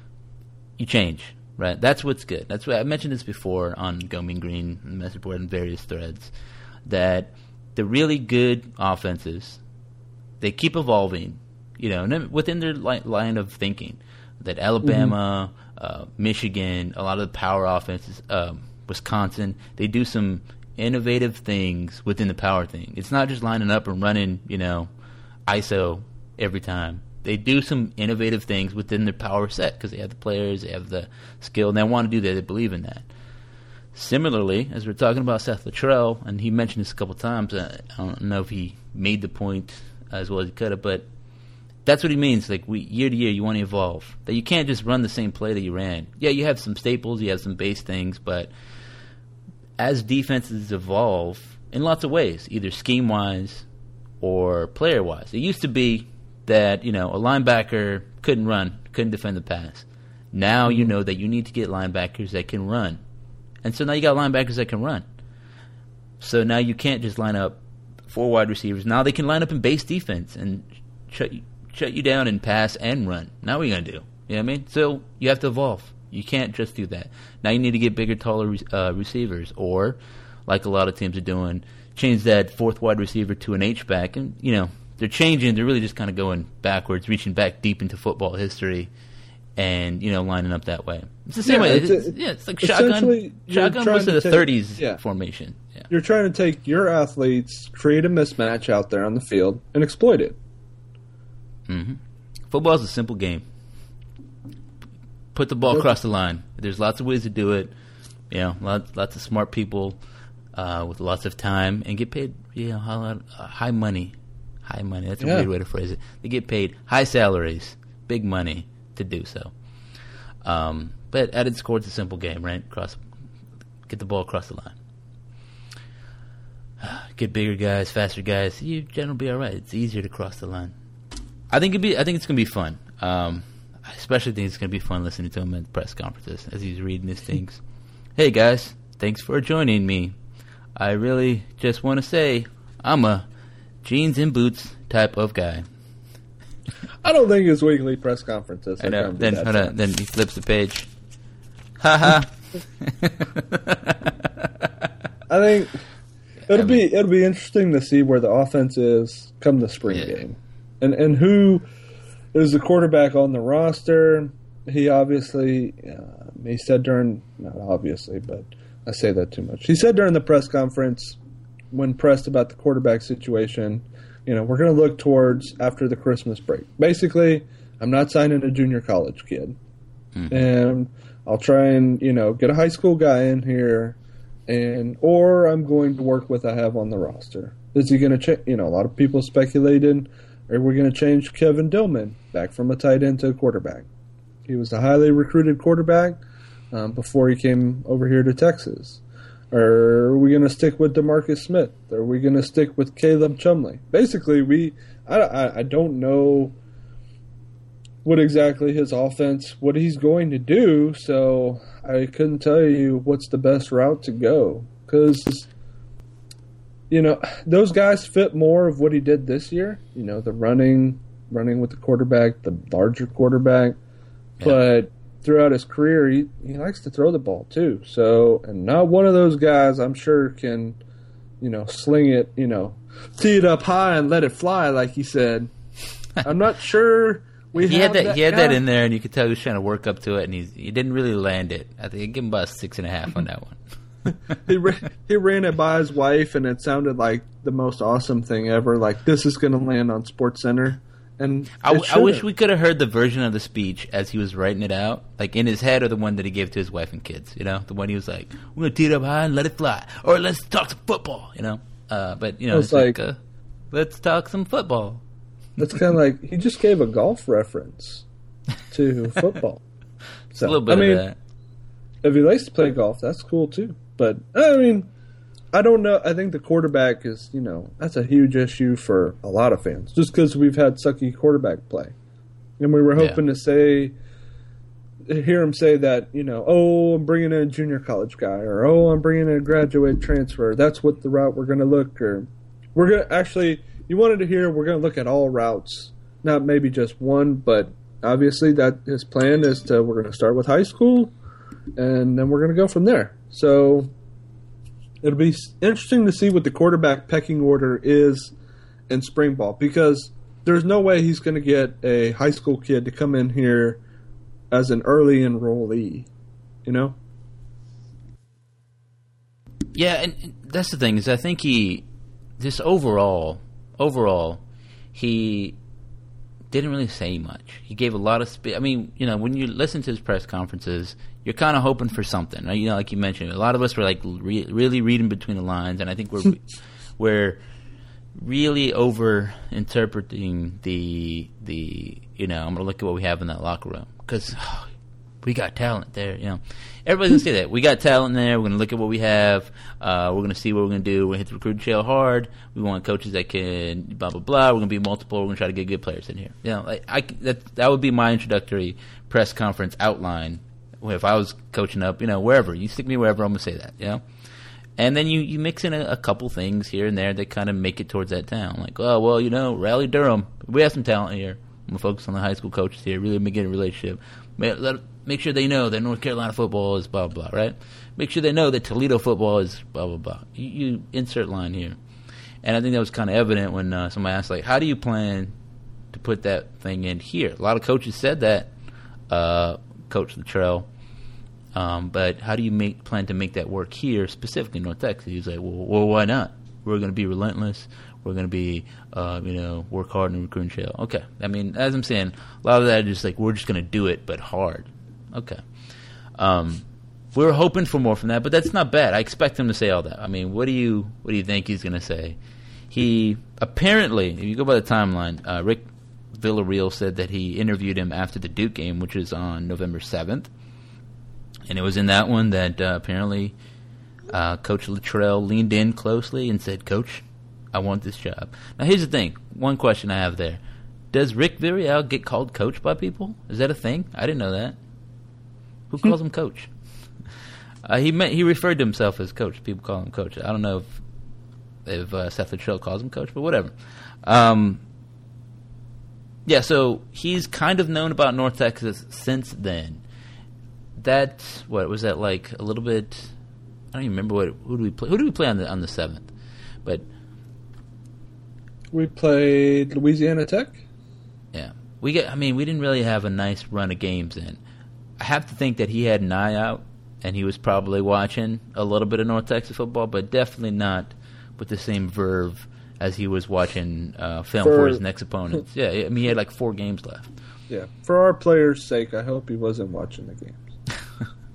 [SPEAKER 1] You change. Right, that's what's good. That's what I mentioned this before on Go Mean Green and message board and various threads. That the really good offenses, they keep evolving, you know, within their li- line of thinking. That Alabama, mm-hmm. uh, Michigan, a lot of the power offenses, uh, Wisconsin, they do some innovative things within the power thing. It's not just lining up and running, you know, I S O every time. They do some innovative things within their power set because they have the players, they have the skill, and they want to do that. They believe in that. Similarly, as we're talking about Seth Littrell, and he mentioned this a couple times, uh, I don't know if he made the point as well as he could have, but that's what he means. Like we, year to year, you want to evolve. That you can't just run the same play that you ran. Yeah, you have some staples, you have some base things, but as defenses evolve in lots of ways, either scheme-wise or player-wise, it used to be that, you know, a linebacker couldn't run, couldn't defend the pass. Now you know that you need to get linebackers that can run. And so now you got linebackers that can run. So now you can't just line up four wide receivers. Now they can line up in base defense and shut you, shut you down and pass and run. Now what are you going to do? You know what I mean? So you have to evolve. You can't just do that. Now you need to get bigger, taller uh, receivers. Or, like a lot of teams are doing, change that fourth wide receiver to an H-back. And, you know, they're changing. They're really just kind of going backwards, reaching back deep into football history, and you know, lining up that way. It's the same
[SPEAKER 2] yeah,
[SPEAKER 1] way.
[SPEAKER 2] It's,
[SPEAKER 1] it's,
[SPEAKER 2] a,
[SPEAKER 1] yeah, it's like shotgun. Shotgun was in the take, thirties yeah. formation. Yeah.
[SPEAKER 2] You're trying to take your athletes, create a mismatch out there on the field, and exploit it.
[SPEAKER 1] Mm-hmm. Football is a simple game. Put the ball yep. across the line. There's lots of ways to do it. You know, lots, lots of smart people uh, with lots of time and get paid. You know, high, high money. High money. That's a yeah. weird way to phrase it. They get paid high salaries, big money to do so. Um, but at its core, it's a simple game, right? Cross, get the ball across the line. Get bigger guys, faster guys. You generally be all right. It's easier to cross the line. I think it'd be. I think it's gonna be fun. Um, I especially think it's gonna be fun listening to him at press conferences as he's reading his things. Hey guys, thanks for joining me. I really just want to say I'm a jeans and boots type of guy.
[SPEAKER 2] I don't think his weekly press conferences.
[SPEAKER 1] I know. Then, hold on, then he flips the page. Ha ha.
[SPEAKER 2] I think it'll I mean, be it'll be interesting to see where the offense is come the spring yeah. game, and and who is the quarterback on the roster. He obviously uh, he said during not obviously, but I say that too much. He said during the press conference when pressed about the quarterback situation, you know, we're going to look towards after the Christmas break. Basically, I'm not signing a junior college kid. Mm-hmm. And I'll try and, you know, get a high school guy in here, and or I'm going to work with I have on the roster. Is he going to change? You know, a lot of people speculated, are we going to change Kevin Dillman back from a tight end to a quarterback? He was a highly recruited quarterback um, before he came over here to Texas. Or are we going to stick with DeMarcus Smith? Are we going to stick with Caleb Chumley? Basically, we I, I, I don't know what exactly his offense, what he's going to do, so I couldn't tell you what's the best route to go. Because, you know, those guys fit more of what he did this year. You know, the running, running with the quarterback, the larger quarterback. Yeah. But throughout his career, he, he likes to throw the ball too. So, and not one of those guys, I'm sure, can, you know, sling it, you know, tee it up high and let it fly, like he said. I'm not sure we
[SPEAKER 1] he
[SPEAKER 2] have
[SPEAKER 1] had that,
[SPEAKER 2] that
[SPEAKER 1] he had
[SPEAKER 2] guy.
[SPEAKER 1] that in there, and you could tell he was trying to work up to it, and he's, he didn't really land it. I think I'd give him about a six and a half on that one.
[SPEAKER 2] he ran, he ran it by his wife, and it sounded like the most awesome thing ever. Like, this is going to land on SportsCenter. And
[SPEAKER 1] I, w- I wish we could have heard the version of the speech as he was writing it out, like in his head, or the one that he gave to his wife and kids. You know, the one he was like, "We're gonna tee it up high and let it fly," or "Let's talk some football." You know, uh, but you know,
[SPEAKER 2] it's
[SPEAKER 1] it's like,
[SPEAKER 2] like
[SPEAKER 1] uh, "Let's talk some football."
[SPEAKER 2] That's kind of like he just gave a golf reference to football.
[SPEAKER 1] It's so, a little bit
[SPEAKER 2] I mean,
[SPEAKER 1] of that.
[SPEAKER 2] If he likes to play golf, that's cool too. But I mean, I don't know. I think the quarterback is, you know, that's a huge issue for a lot of fans, just because we've had sucky quarterback play, and we were hoping yeah. to say, hear him say that, you know, oh, I'm bringing in a junior college guy, or oh, I'm bringing in a graduate transfer. That's what the route we're going to look, or we're going to actually. You wanted to hear we're going to look at all routes, not maybe just one, but obviously that his plan is to we're going to start with high school, and then we're going to go from there. So it'll be interesting to see what the quarterback pecking order is in spring ball, because there's no way he's going to get a high school kid to come in here as an early enrollee, you know?
[SPEAKER 1] Yeah, and that's the thing, is I think he, just overall, overall, he didn't really say much. He gave a lot of spe- I mean, you know, when you listen to his press conferences, you're kind of hoping for something, right? You know, like you mentioned, a lot of us were like re- really reading between the lines, and I think we're we're really over interpreting the the you know, I'm gonna look at what we have in that locker room, because oh, we got talent there. You know, everybody's gonna say that we got talent there. We're gonna look at what we have. Uh, we're gonna see what we're gonna do. We're gonna hit the recruiting trail hard. We want coaches that can blah blah blah. We're gonna be multiple. We're gonna try to get good players in here. You know, like I that that would be my introductory press conference outline. If I was coaching up, you know, wherever you stick me wherever, I'm gonna say that. You know, and then you, you mix in a, a couple things here and there that kind of make it towards that town. Like, oh well, you know, Raleigh Durham, we have some talent here. I'm gonna focus on the high school coaches here. Really make it a relationship. Let, make sure they know that North Carolina football is blah blah blah, right? Make sure they know that Toledo football is blah blah blah. You, you insert line here, and I think that was kind of evident when uh, somebody asked, like, how do you plan to put that thing in here? A lot of coaches said that, uh, Coach Luttrell, um, but how do you make plan to make that work here, specifically in North Texas? He was like, well, well why not? We're going to be relentless. We're going to be, uh, you know, work hard in the recruiting trail. Okay. I mean, as I'm saying, a lot of that is just like, we're just going to do it, but hard. Okay. Um, we were hoping for more from that, but that's not bad. I expect him to say all that. I mean, what do you what do you think he's going to say? He apparently, if you go by the timeline, uh, Rick Villarreal said that he interviewed him after the Duke game, which is on November seventh. And it was in that one that uh, apparently uh, Coach Luttrell leaned in closely and said, Coach, I want this job. Now, here's the thing. One question I have there. Does Rick Villarreal get called coach by people? Is that a thing? I didn't know that. Who calls him coach? Uh, he meant, he referred to himself as coach. People call him coach. I don't know if, if uh, Seth Luttrell calls him coach, but whatever. Um, yeah, so he's kind of known about North Texas since then. That, what, was that like a little bit, I don't even remember what, who do we play, who do we play on the on the seventh? But
[SPEAKER 2] we played Louisiana Tech.
[SPEAKER 1] Yeah. We get, I mean, we didn't really have a nice run of games in. I have to think that he had an eye out, and he was probably watching a little bit of North Texas football, but definitely not with the same verve as he was watching uh, film for, for his next opponents. Yeah, I mean, he had like four games left.
[SPEAKER 2] Yeah. For our players' sake, I hope he wasn't watching the games.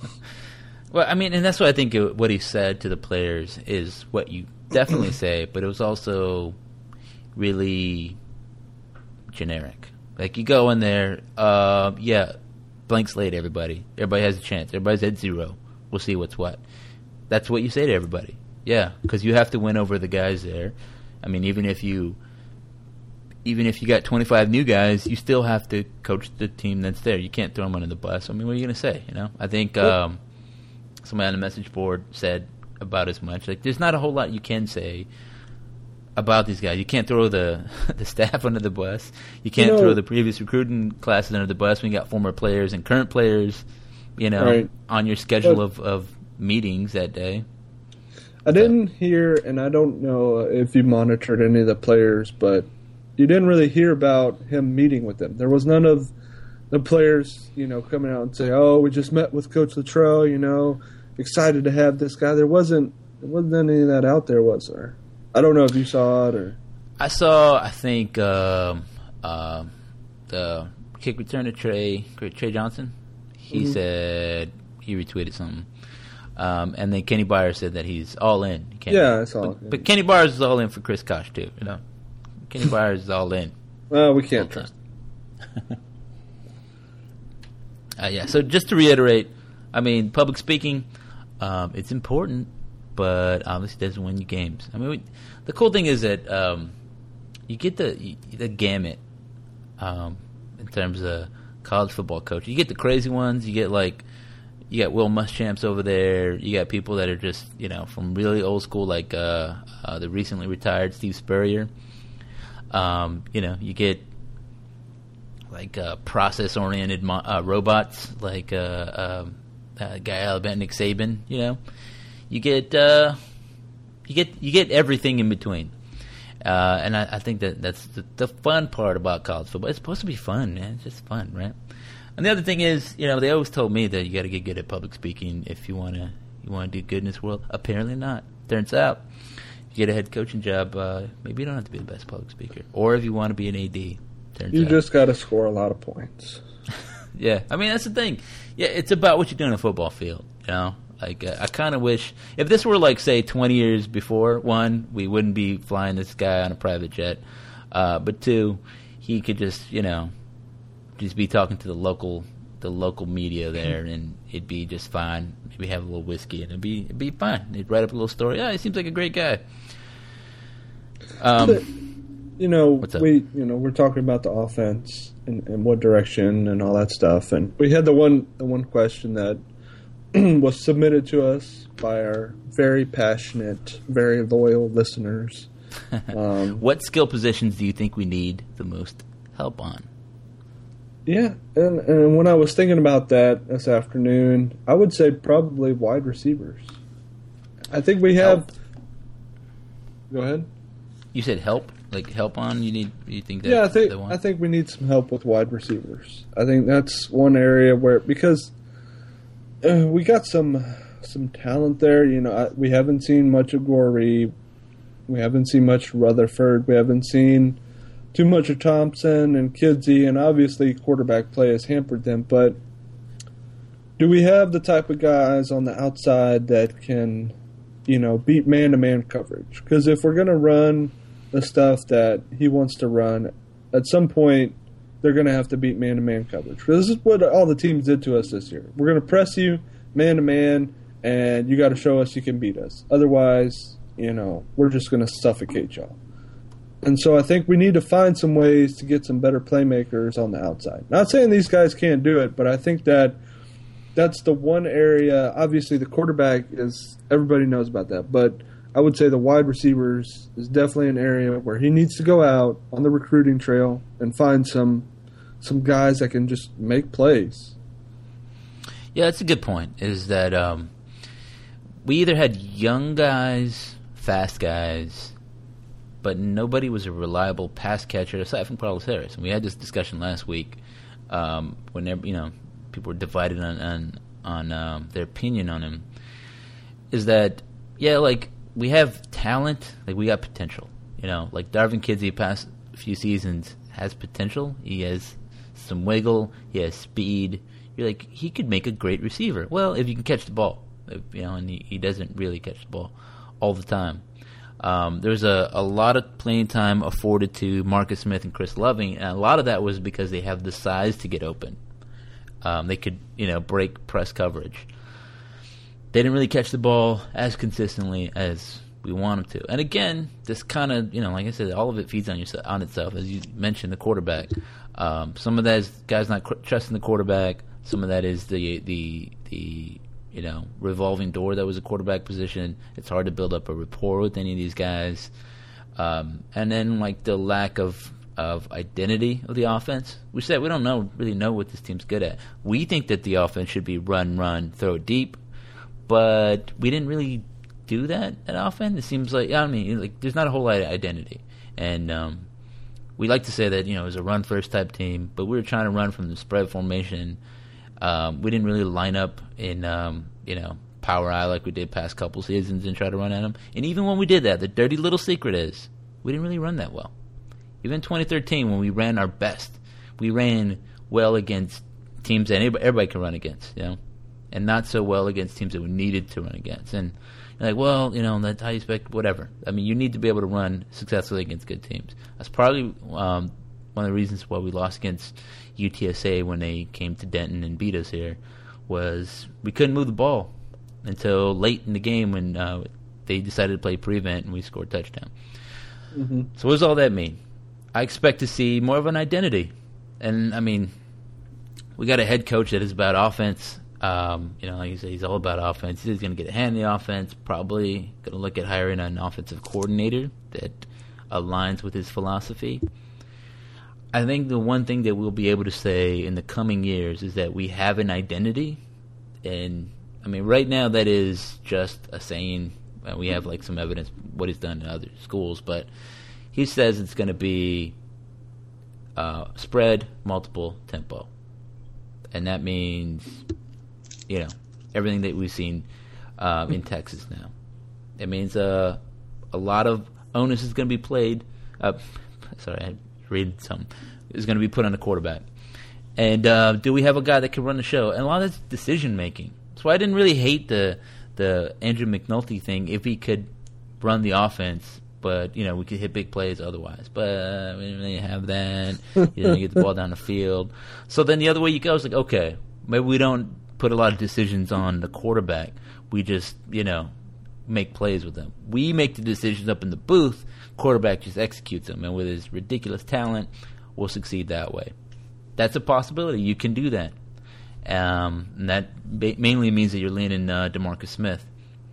[SPEAKER 1] Well, I mean, and that's what I think it, what he said to the players is what you definitely say, but it was also really generic. Like, you go in there, uh, yeah, blank slate, everybody. Everybody has a chance. Everybody's at zero. We'll see what's what. That's what you say to everybody. Yeah, because you have to win over the guys there. I mean, even if you... Even if you got twenty-five new guys, you still have to coach the team that's there. You can't throw them under the bus. I mean, what are you going to say? You know, I think um, somebody on the message board said about as much. Like, there's not a whole lot you can say about these guys. You can't throw the the staff under the bus. You can't you know, throw the previous recruiting classes under the bus when you got former players and current players, you know, right. on your schedule of, of meetings that day.
[SPEAKER 2] I didn't hear, and I don't know if you monitored any of the players, but you didn't really hear about him meeting with them. There was none of the players, you know, coming out and say, "Oh, we just met with Coach Luttrell, you know, excited to have this guy." There wasn't, there wasn't any of that out there, was there? I don't know if you saw it or.
[SPEAKER 1] I saw. I think um, uh, the kick returner Trey Trey Johnson. He mm-hmm. said he retweeted something, um, and then Kenny Byers said that he's all in. He
[SPEAKER 2] yeah, I saw.
[SPEAKER 1] But, but Kenny Byers is all in for Chris Kosh too, you know. Kenny Byers is all in.
[SPEAKER 2] Well, we can't trust.
[SPEAKER 1] uh, yeah. So just to reiterate, I mean, public speaking, um, it's important, but obviously it doesn't win you games. I mean, we, the cool thing is that um, you get the the gamut um, in terms of college football coaching. You get the crazy ones. You get like you got Will Muschamps over there. You got people that are just you know from really old school, like uh, uh, the recently retired Steve Spurrier. Um, you know, you get like uh, process-oriented mo- uh, robots, like uh, uh, uh, guy Alabama, Nick Saban. You know, you get uh, you get you get everything in between, uh, and I, I think that that's the, the fun part about college football. It's supposed to be fun, man. It's just fun, right? And the other thing is, you know, they always told me that you got to get good at public speaking if you want to you want to do good in this world. Apparently not. Turns out. Get a head coaching job, uh, maybe you don't have to be the best public speaker. Or if you want to be an A D, turns
[SPEAKER 2] you
[SPEAKER 1] out.
[SPEAKER 2] just got to score a lot of points.
[SPEAKER 1] Yeah, I mean, that's the thing. Yeah, it's about what you do on a football field, you know? Like, uh, I kind of wish, if this were like, say, twenty years before, one, we wouldn't be flying this guy on a private jet. Uh, but two, he could just, you know, just be talking to the local the local media there, and it'd be just fine. Maybe have a little whiskey, and it'd be it'd be fine. They'd write up a little story. Oh, he seems like a great guy. Um,
[SPEAKER 2] but, you know, we you know we're talking about the offense and, and what direction and all that stuff, and we had the one the one question that was submitted to us by our very passionate, very loyal listeners. Um,
[SPEAKER 1] what skill positions do you think we need the most help on?
[SPEAKER 2] Yeah, and, and when I was thinking about that this afternoon, I would say probably wide receivers. I think we have.
[SPEAKER 1] Help.
[SPEAKER 2] Go ahead.
[SPEAKER 1] You said help, like help on. You need. You think that?
[SPEAKER 2] Yeah, I think
[SPEAKER 1] the one?
[SPEAKER 2] I think we need some help with wide receivers. I think that's one area where because uh, we got some some talent there. You know, I, we haven't seen much of Goree. We haven't seen much Rutherford. We haven't seen too much of Thompson and Kidsey, and obviously quarterback play has hampered them. But do we have the type of guys on the outside that can, you know, beat man-to-man coverage? Because if we're going to run the stuff that he wants to run, at some point they're going to have to beat man-to-man coverage. Because this is what all the teams did to us this year. We're going to press you man-to-man, and you got to show us you can beat us. Otherwise, you know, we're just going to suffocate y'all. And so I think we need to find some ways to get some better playmakers on the outside. Not saying these guys can't do it, but I think that that's the one area. Obviously, the quarterback is everybody knows about that, but I would say the wide receivers is definitely an area where he needs to go out on the recruiting trail and find some some guys that can just make plays.
[SPEAKER 1] Yeah, that's a good point. Is that um, we either had young guys, fast guys, but nobody was a reliable pass catcher aside from Carlos Harris. And we had this discussion last week um, when you know people were divided on on, on um, their opinion on him. Is that yeah, like we have talent, like we got potential. You know, like Darvin Kidsey past a few seasons has potential. He has some wiggle. He has speed. You're like he could make a great receiver. Well, if you can catch the ball, you know, and he, he doesn't really catch the ball all the time. Um, there's a, a lot of playing time afforded to Marcus Smith and Chris Loving, and a lot of that was because they have the size to get open. Um, they could, you know, break press coverage. They didn't really catch the ball as consistently as we want them to. And again, this kind of, you know, like I said, all of it feeds on yourself, on itself, as you mentioned, the quarterback. Um, some of that is guys not cr- trusting the quarterback. Some of that is the the the you know revolving door that was a quarterback position. It's hard to build up a rapport with any of these guys. Um, and then like the lack of of identity of the offense. We said we don't know really know what this team's good at. We think that the offense should be run, run, throw it deep, but we didn't really do that at often. It seems like I mean, like there's not a whole lot of identity, and um, we like to say that you know it was a run first type team, but we were trying to run from the spread formation. Um, we didn't really line up in um, you know power eye like we did past couple seasons and try to run at them. And even when we did that, the dirty little secret is we didn't really run that well. Even in twenty thirteen, when we ran our best, we ran well against teams that anybody, everybody can run against, you know, and not so well against teams that we needed to run against. And you're like, well, you know, that's how you expect, whatever. I mean, you need to be able to run successfully against good teams. That's probably um, one of the reasons why we lost against U T S A when they came to Denton and beat us here, was we couldn't move the ball until late in the game when uh, they decided to play prevent and we scored a touchdown. Mm-hmm. So what does all that mean? I expect to see more of an identity. And, I mean, we got a head coach that is about offense. Um, you know, like you say, he's all about offense. He's going to get a hand in the offense, probably going to look at hiring an offensive coordinator that aligns with his philosophy. I think the one thing that we'll be able to say in the coming years is that we have an identity. And, I mean, right now that is just a saying. We have, like, some evidence what he's done in other schools, but he says it's going to be uh, spread, multiple, tempo. And that means, you know, everything that we've seen um, in Texas now. It means uh, a lot of onus is going to be played. Uh, sorry, I read something. Is going to be put on the quarterback. And uh, do we have a guy that can run the show? And a lot of that's decision-making. So I didn't really hate the the Andrew McNulty thing if he could run the offense. But, you know, we could hit big plays otherwise. But uh, we didn't really have that. You know, get the ball down the field. So then the other way you go is like, okay, maybe we don't put a lot of decisions on the quarterback. We just, you know, make plays with them. We make the decisions up in the booth. Quarterback just executes them. And with his ridiculous talent, we'll succeed that way. That's a possibility. You can do that. Um, and that ba- mainly means that you're leaning uh, DeMarcus Smith.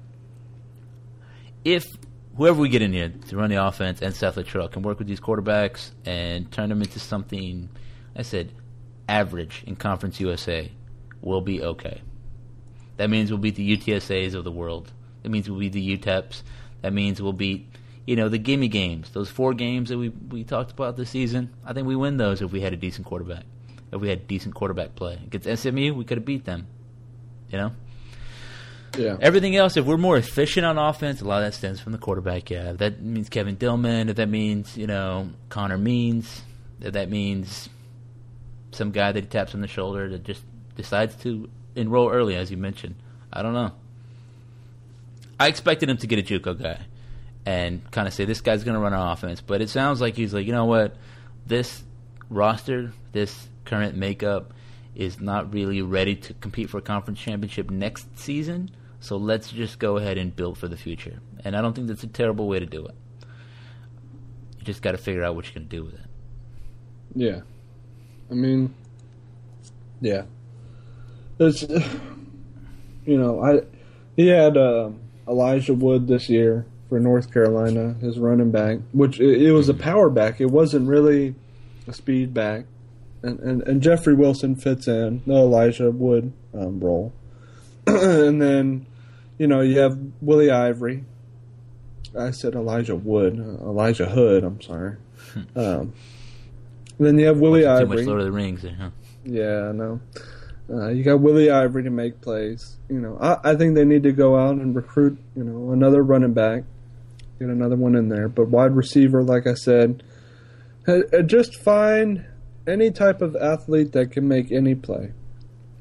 [SPEAKER 1] If whoever we get in here to run the offense and Seth Littrell can work with these quarterbacks and turn them into something, I said, average in Conference U S A, we'll be okay. That means we'll beat the U T S As of the world. That means we'll beat the U T E Ps. That means we'll beat, you know, the gimme games. Those four games that we we talked about this season, I think we win those if we had a decent quarterback. If we had decent quarterback play. Against S M U, we could have beat them. You know?
[SPEAKER 2] Yeah.
[SPEAKER 1] Everything else, if we're more efficient on offense, a lot of that stems from the quarterback. Yeah, if that means Kevin Dillman, if that means, you know, Connor Means, if that means some guy that he taps on the shoulder that just decides to enroll early, as you mentioned. I don't know. I expected him to get a JUCO guy and kind of say, this guy's going to run our offense. But it sounds like he's like, you know what, this roster, this current makeup is not really ready to compete for a conference championship next season, so let's just go ahead and build for the future. And I don't think that's a terrible way to do it. You just got to figure out what you're going to do with it.
[SPEAKER 2] Yeah. I mean, yeah. It's, you know, I he had uh, Elijah Wood this year for North Carolina, his running back, which it, it was a power back. It wasn't really a speed back. And, and, and Jeffrey Wilson fits in the Elijah Wood um, role. And then, you know, you have Willie Ivory. I said Elijah Wood. Uh, Elijah Hood, I'm sorry. um, then you have Willie
[SPEAKER 1] Watching
[SPEAKER 2] Ivory.
[SPEAKER 1] Too much Lord of the Rings there, huh?
[SPEAKER 2] Yeah, I know. Uh, you got Willie Ivory to make plays. You know, I, I think they need to go out and recruit, you know, another running back. Get another one in there. But wide receiver, like I said, uh, just find any type of athlete that can make any play.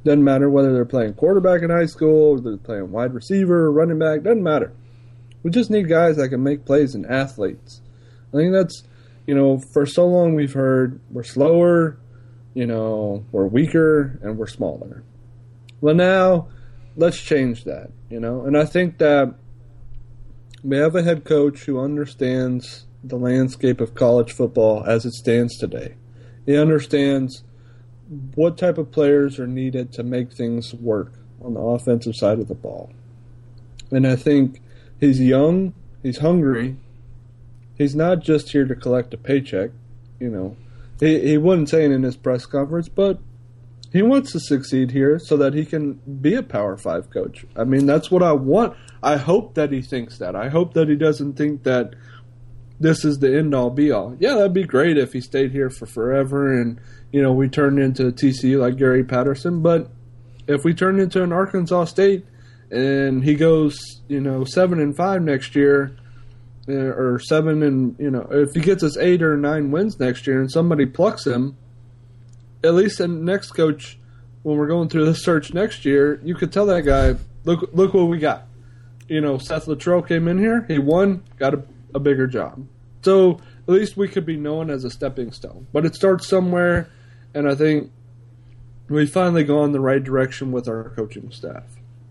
[SPEAKER 2] Doesn't matter whether they're playing quarterback in high school, or they're playing wide receiver, or running back. Doesn't matter. We just need guys that can make plays and athletes. I think that's, you know, for so long we've heard we're slower, you know, we're weaker, and we're smaller. Well, now let's change that, you know. And I think that we have a head coach who understands the landscape of college football as it stands today. He understands what type of players are needed to make things work on the offensive side of the ball. And I think he's young, he's hungry, he's not just here to collect a paycheck, you know. He, he wouldn't say it in his press conference, but he wants to succeed here so that he can be a Power Five coach. I mean, that's what I want. I hope that he thinks that. I hope that he doesn't think that this is the end-all, be-all. Yeah, that'd be great if he stayed here for forever and, you know, we turned into T C U like Gary Patterson. But if we turn into an Arkansas State and he goes, you know, seven and five next year, uh, or seven and, you know, if he gets us eight or nine wins next year and somebody plucks him, at least the next coach, when we're going through this search next year, you could tell that guy, look, look what we got. You know, Seth Littrell came in here, he won, got a a bigger job. So at least we could be known as a stepping stone. But it starts somewhere, and I think we finally go in the right direction with our coaching staff.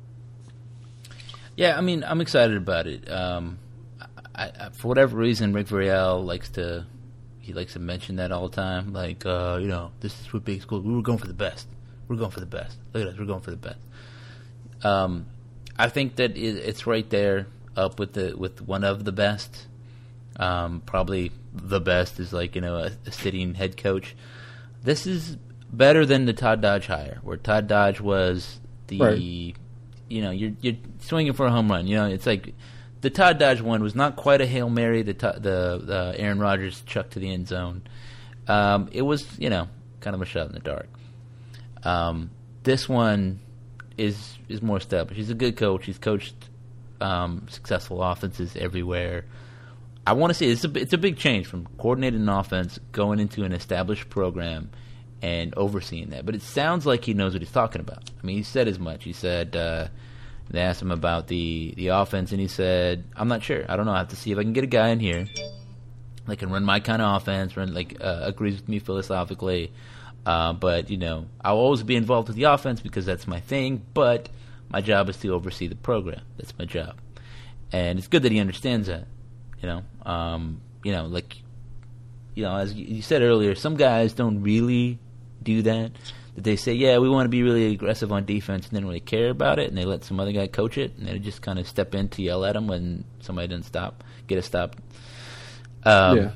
[SPEAKER 1] Yeah, I mean, I'm excited about it. Um, I, I, for whatever reason, Rick Verriel likes to he likes to mention that all the time. Like, uh, you know, this is what big school. We were going for the best. We're going for the best. Look at us. We're going for the best. Um, I think that it, it's right there, up with the with one of the best. Um, probably the best is like, you know, a, a sitting head coach. This is better than the Todd Dodge hire, where Todd Dodge was the, right. you know, you're you're swinging for a home run. You know, it's like the Todd Dodge one was not quite a Hail Mary. The the, the Aaron Rodgers chuck to the end zone. Um, it was, you know, kind of a shot in the dark. Um, this one is is more established. He's a good coach. He's coached um, successful offenses everywhere. I want to say it's a, it's a big change from coordinating an offense, going into an established program, and overseeing that. But it sounds like he knows what he's talking about. I mean, he said as much. He said, uh, they asked him about the, the offense, and he said, I'm not sure. I don't know. I have to see if I can get a guy in here that can run my kind of offense, run like uh, agrees with me philosophically. Uh, but, you know, I'll always be involved with the offense because that's my thing. But my job is to oversee the program. That's my job. And it's good that he understands that. You know, um, you know, like, you know, as you said earlier, some guys don't really do that. That they say, yeah, we want to be really aggressive on defense, and they don't really care about it, and they let some other guy coach it, and they just kind of step in to yell at them when somebody doesn't stop, get a stop. Um, yeah.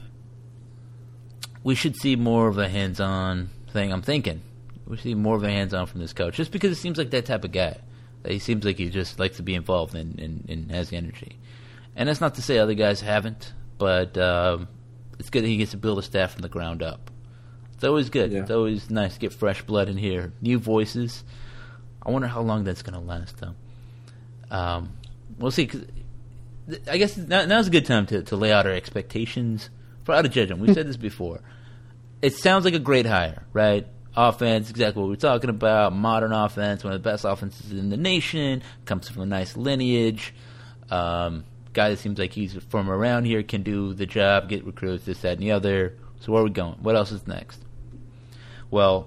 [SPEAKER 1] We should see more of a hands-on thing. I'm thinking we should see more of a hands-on from this coach, just because it seems like that type of guy. He seems like he just likes to be involved and, and, and has the energy. And that's not to say other guys haven't, but um, it's good that he gets to build a staff from the ground up. It's always good. Yeah. It's always nice to get fresh blood in here, new voices. I wonder how long that's going to last, though. Um, we'll see. Cause I guess now, now's a good time to, to lay out our expectations for Out of Judgment. We've said this before. It sounds like a great hire, right? Offense, exactly what we're talking about. Modern offense, one of the best offenses in the nation. Comes from a nice lineage. Um, guy that seems like he's from around here, can do the job, get recruits, this, that, and the other. So where are we going? What else is next? Well,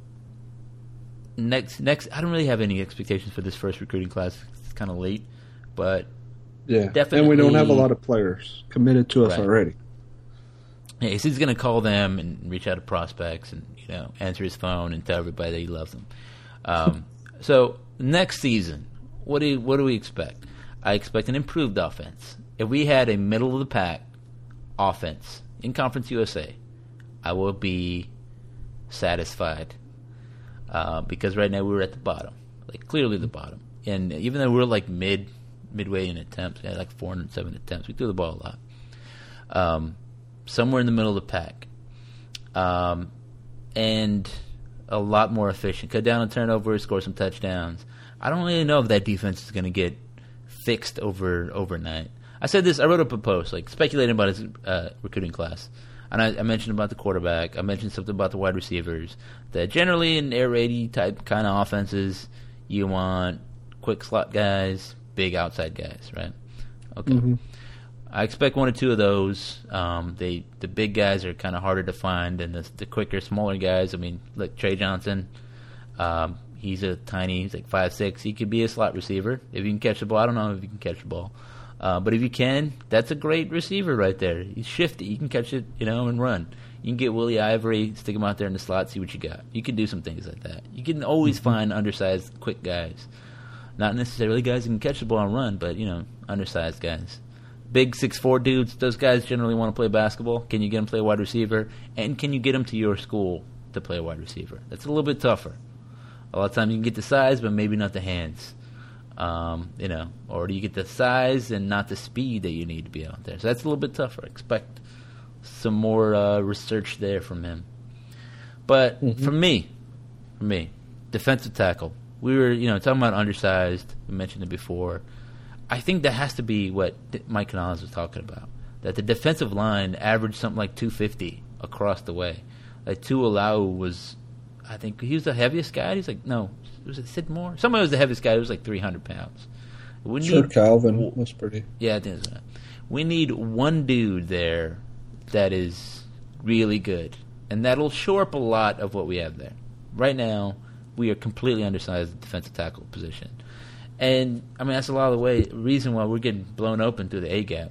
[SPEAKER 1] next, next. I don't really have any expectations for this first recruiting class. It's kind of late, but
[SPEAKER 2] yeah,
[SPEAKER 1] definitely.
[SPEAKER 2] And we don't have a lot of players committed to us
[SPEAKER 1] right.
[SPEAKER 2] already.
[SPEAKER 1] Yeah, so he's going to call them and reach out to prospects and, you know, answer his phone and tell everybody that he loves them. Um, so next season, what do you, what do we expect? I expect an improved offense. If we had a middle of the pack offense in Conference U S A, I will be satisfied uh, because right now we're at the bottom, like clearly the bottom. And even though we're like mid midway in attempts, we had like four hundred seven attempts. We threw the ball a lot. Um, somewhere in the middle of the pack, um, and a lot more efficient. Cut down on turnovers, score some touchdowns. I don't really know if that defense is going to get fixed over overnight. I said this. I wrote up a post, like speculating about his uh, recruiting class. and I, I mentioned about the quarterback. I mentioned something about the wide receivers. That generally in air raid type kind of offenses, you want quick slot guys, big outside guys, right? Okay. Mm-hmm. I expect one or two of those. Um, they the big guys are kind of harder to find, and the, the quicker, smaller guys. I mean, like Trey Johnson. Um, he's a tiny. He's like five six. He could be a slot receiver if you can catch the ball. I don't know if you can catch the ball, uh, but if you can, that's a great receiver right there. He's shifty. You can catch it, you know, and run. You can get Willie Ivory, stick him out there in the slot, see what you got. You can do some things like that. You can always mm-hmm. find undersized, quick guys. Not necessarily guys who can catch the ball and run, but, you know, undersized guys. Big six four dudes, those guys generally want to play basketball. Can you get them to play wide receiver? And can you get them to your school to play wide receiver? That's a little bit tougher. A lot of times you can get the size, but maybe not the hands. Um, you know, or do you get the size and not the speed that you need to be out there? So that's a little bit tougher. Expect some more uh, research there from him. But mm-hmm. for me, for me, defensive tackle. We were, you know, talking about undersized. We mentioned it before. I think that has to be what Mike Canales was talking about. That the defensive line averaged something like two fifty across the way. Like Tuilau was, I think he was the heaviest guy. He's like, no, was it Sid Moore? Somebody was the heaviest guy. He was like three hundred pounds. We
[SPEAKER 2] sure,
[SPEAKER 1] need,
[SPEAKER 2] Calvin was pretty.
[SPEAKER 1] Yeah, I think so. We need one dude there that is really good, and that'll shore up a lot of what we have there. Right now, we are completely undersized at the defensive tackle position. And, I mean, that's a lot of the way, reason why we're getting blown open through the A-gap.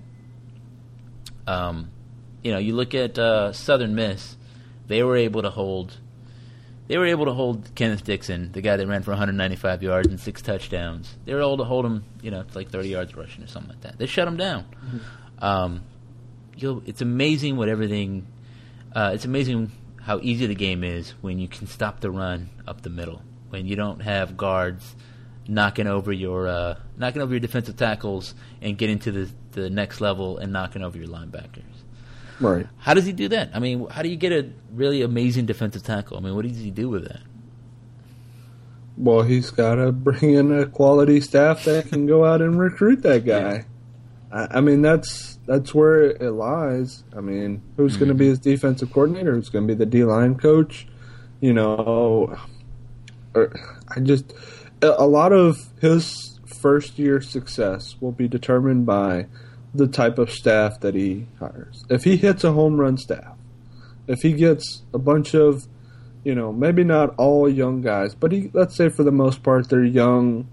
[SPEAKER 1] Um, you know, you look at uh, Southern Miss, they were able to hold they were able to hold Kenneth Dixon, the guy that ran for one hundred ninety-five yards and six touchdowns. They were able to hold him, you know, it's like thirty yards rushing or something like that. They shut him down. Mm-hmm. Um, you'll, it's amazing what everything uh, it's amazing how easy the game is when you can stop the run up the middle, when you don't have guards knocking over your uh, knocking over your defensive tackles and getting to the the next level and knocking over your linebackers.
[SPEAKER 2] Right.
[SPEAKER 1] How does he do that? I mean, how do you get a really amazing defensive tackle? I mean, what does he do with that?
[SPEAKER 2] Well, he's got to bring in a quality staff that can go out and recruit that guy. Yeah. I, I mean, that's that's where it lies. I mean, who's mm-hmm. going to be his defensive coordinator? Who's going to be the D-line coach? You know, or, I just a lot of his first year success will be determined by the type of staff that he hires. If he hits a home run staff, if he gets a bunch of, you know, maybe not all young guys, but he, let's say for the most part they're young,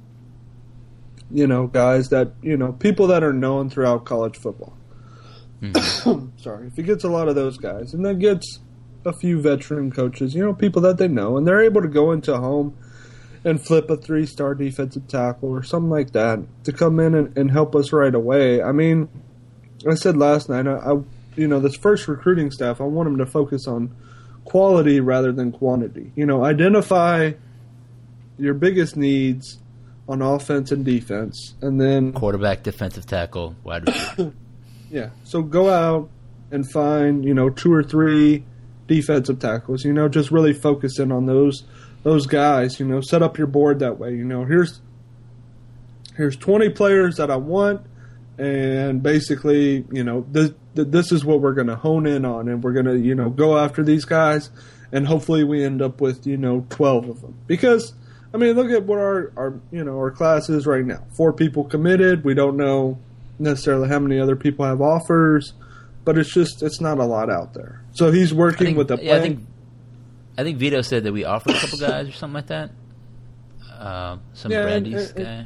[SPEAKER 2] you know, guys that, you know, people that are known throughout college football. Mm-hmm. Sorry. If he gets a lot of those guys and then gets a few veteran coaches, you know, people that they know, and they're able to go into home and flip a three-star defensive tackle or something like that to come in and, and help us right away. I mean, I said last night, I, I, you know, this first recruiting staff, I want them to focus on quality rather than quantity. You know, identify your biggest needs on offense and defense, and then
[SPEAKER 1] quarterback, defensive tackle, wide receiver.
[SPEAKER 2] Yeah, so go out and find, you know, two or three defensive tackles. You know, just really focus in on those. Those guys, you know, set up your board that way. You know, here's here's twenty players that I want, and basically, you know, this this is what we're going to hone in on, and we're going to, you know, go after these guys, and hopefully we end up with, you know, twelve of them. Because, I mean, look at what our, our you know, our class is right now. Four people committed. We don't know necessarily how many other people have offers, but it's just, it's not a lot out there. So he's working
[SPEAKER 1] think,
[SPEAKER 2] with the plan.
[SPEAKER 1] Yeah, I think I think Vito said that we offered a couple guys or something like that. Uh, some
[SPEAKER 2] yeah,
[SPEAKER 1] Brandy's
[SPEAKER 2] and, and,
[SPEAKER 1] guy.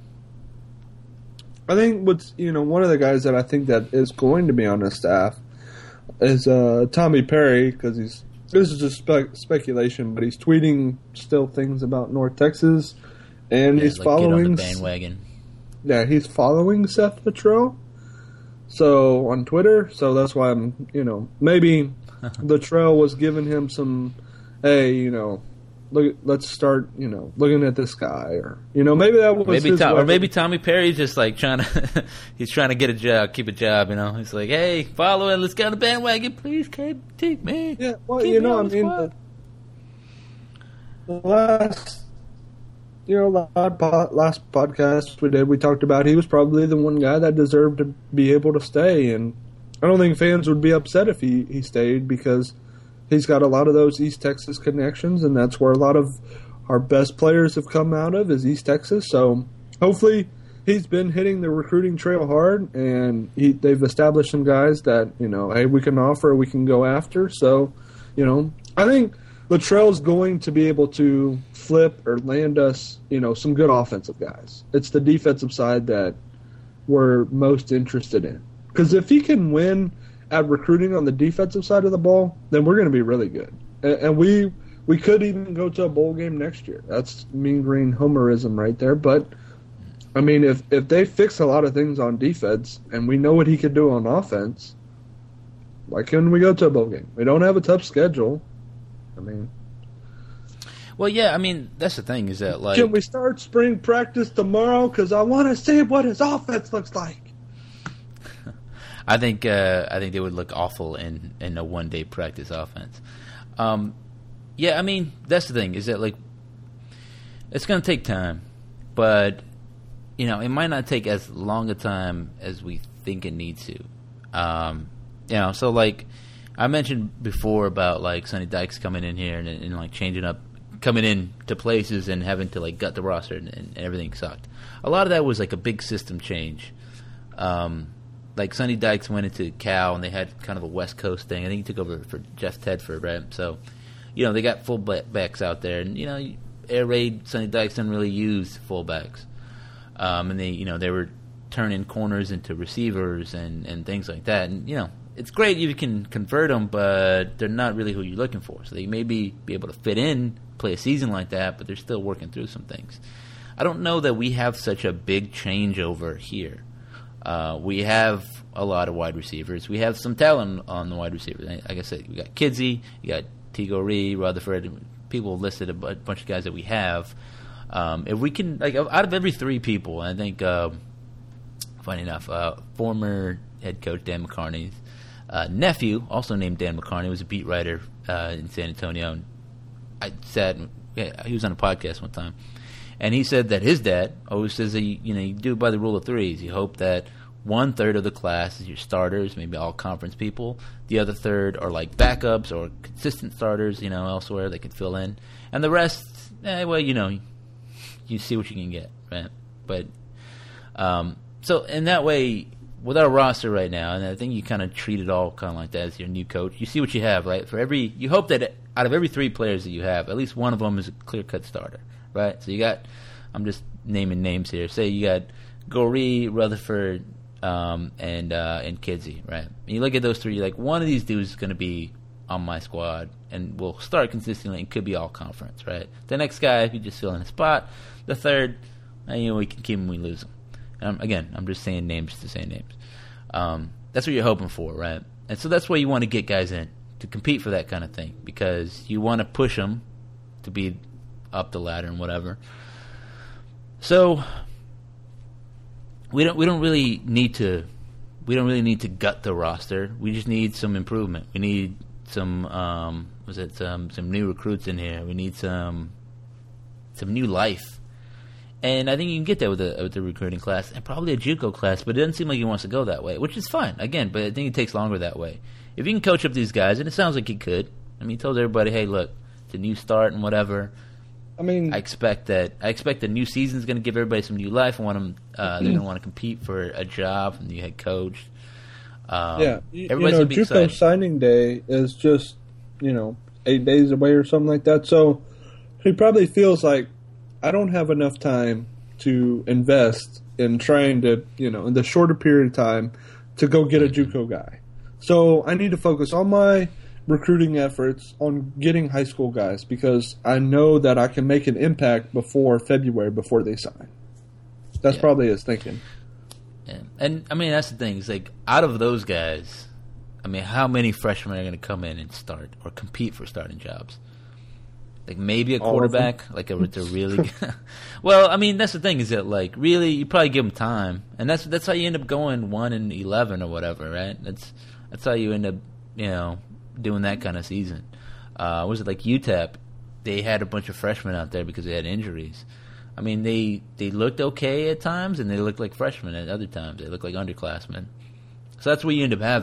[SPEAKER 2] I think what's, you know, one of the guys that I think that is going to be on the staff is uh, Tommy Perry, because he's, this is just spe- speculation, but he's tweeting still things about North Texas, and
[SPEAKER 1] yeah,
[SPEAKER 2] he's
[SPEAKER 1] like
[SPEAKER 2] following
[SPEAKER 1] get on the bandwagon.
[SPEAKER 2] Yeah, he's following Seth Luttrell. So on Twitter, so that's why I'm, you know, maybe Luttrell was giving him some, hey, you know, look, let's start, you know, looking at this guy, or, you know, maybe that was
[SPEAKER 1] maybe
[SPEAKER 2] his
[SPEAKER 1] Tom,
[SPEAKER 2] way.
[SPEAKER 1] or maybe Tommy Perry's just like trying to, he's trying to get a job, keep a job, you know. He's like, hey, follow it, let's get on the bandwagon, please, take me.
[SPEAKER 2] Yeah, well,
[SPEAKER 1] keep
[SPEAKER 2] you
[SPEAKER 1] me
[SPEAKER 2] know, I
[SPEAKER 1] the
[SPEAKER 2] mean, the, the last, you know, last podcast we did, we talked about he was probably the one guy that deserved to be able to stay, and I don't think fans would be upset if he, he stayed because he's got a lot of those East Texas connections, and that's where a lot of our best players have come out of is East Texas. So hopefully he's been hitting the recruiting trail hard, and he, they've established some guys that, you know, hey, we can offer, we can go after. So, you know, I think Littrell's going to be able to flip or land us, you know, some good offensive guys. It's the defensive side that we're most interested in. Because if he can win at recruiting on the defensive side of the ball, then we're going to be really good. And, and we we could even go to a bowl game next year. That's Mean Green homerism right there. But, I mean, if, if they fix a lot of things on defense and we know what he can do on offense, why couldn't we go to a bowl game? We don't have a tough schedule. I mean,
[SPEAKER 1] well, yeah. I mean, that's the thing is that like,
[SPEAKER 2] can we start spring practice tomorrow? Because I want to see what his offense looks like.
[SPEAKER 1] I think uh, I think they would look awful in, in a one day practice offense. Um, yeah, I mean, that's the thing is that like, it's going to take time, but you know, it might not take as long a time as we think it needs to. Um, you know, so like. I mentioned before about like Sonny Dykes coming in here and, and like changing up, coming in to places and having to like gut the roster and, and everything sucked. A lot of that was like a big system change. Um, like Sonny Dykes went into Cal and they had kind of a West Coast thing. I think he took over for Jeff Tedford, right? So, you know, they got fullbacks out there, and you know, Air Raid Sonny Dykes didn't really use fullbacks, um, and they, you know, they were turning corners into receivers and, and things like that, and you know. It's great if you can convert them, but they're not really who you're looking for. So they may be, be able to fit in, play a season like that, but they're still working through some things. I don't know that we have such a big changeover here. Uh, we have a lot of wide receivers. We have some talent on the wide receivers. Like I said, we got Kidsey, you got Tigo Ree, Rutherford. People listed a bunch of guys that we have. Um, if we can, like, out of every three people, I think, uh, funny enough, uh, former head coach Dan McCarney's Uh, nephew, also named Dan McCarney, was a beat writer uh, in San Antonio. And I sat, yeah, he was on a podcast one time, and he said that his dad always says that you, you know you do it by the rule of threes. You hope that one third of the class is your starters, maybe all conference people. The other third are like backups or consistent starters, you know, elsewhere they could fill in, and the rest, eh, well, you know, you see what you can get, right? But um, so in that way. With our roster right now, and I think you kind of treat it all kind of like that as your new coach. You see what you have, right? For every, you hope that out of every three players that you have, at least one of them is a clear-cut starter, right? So you got, I'm just naming names here. Say you got Goree, Rutherford, um, and uh, and Kidsey, right? And you look at those three, you're like, one of these dudes is going to be on my squad and will start consistently and could be all conference, right? The next guy, if you just fill in a spot. The third, you know, we can keep him, we lose him. Um, again, I'm just saying names to say names. Um, that's what you're hoping for, right? And so that's why you want to get guys in to compete for that kind of thing, because you want to push them to be up the ladder and whatever. So we don't we don't really need to we don't really need to gut the roster. We just need some improvement. We need some um, was it some some new recruits in here. We need some some new life. And I think you can get that with the with the recruiting class and probably a JUCO class, but it doesn't seem like he wants to go that way, which is fine. Again, but I think it takes longer that way. If you can coach up these guys, and it sounds like he could. I mean, he told everybody, "Hey, look, it's a new start and whatever."
[SPEAKER 2] I mean,
[SPEAKER 1] I expect that. I expect the new season is going to give everybody some new life. I want them. Uh, they're going to want to compete for a job from the head coach. Um,
[SPEAKER 2] yeah, you,
[SPEAKER 1] everybody's
[SPEAKER 2] you know,
[SPEAKER 1] going to be
[SPEAKER 2] JUCO
[SPEAKER 1] excited.
[SPEAKER 2] signing day is just you know eight days away or something like that. So he probably feels like I don't have enough time to invest in trying to, you know, in the shorter period of time to go get a JUCO guy. So I need to focus all my recruiting efforts on getting high school guys because I know that I can make an impact before February, before they sign. That's
[SPEAKER 1] yeah.
[SPEAKER 2] probably his thinking.
[SPEAKER 1] Yeah. And, I mean, that's the thing. It's like, out of those guys, I mean, how many freshmen are going to come in and start or compete for starting jobs? Like maybe a quarterback, like a, a really. Well, I mean that's the thing is that like really you probably give them time, and that's that's how you end up going one and eleven or whatever, right? That's that's how you end up, you know, doing that kind of season. Uh, was it like U T E P? They had a bunch of freshmen out there because they had injuries. I mean they they looked okay at times, and they looked like freshmen at other times. They looked like underclassmen. So that's what you end up having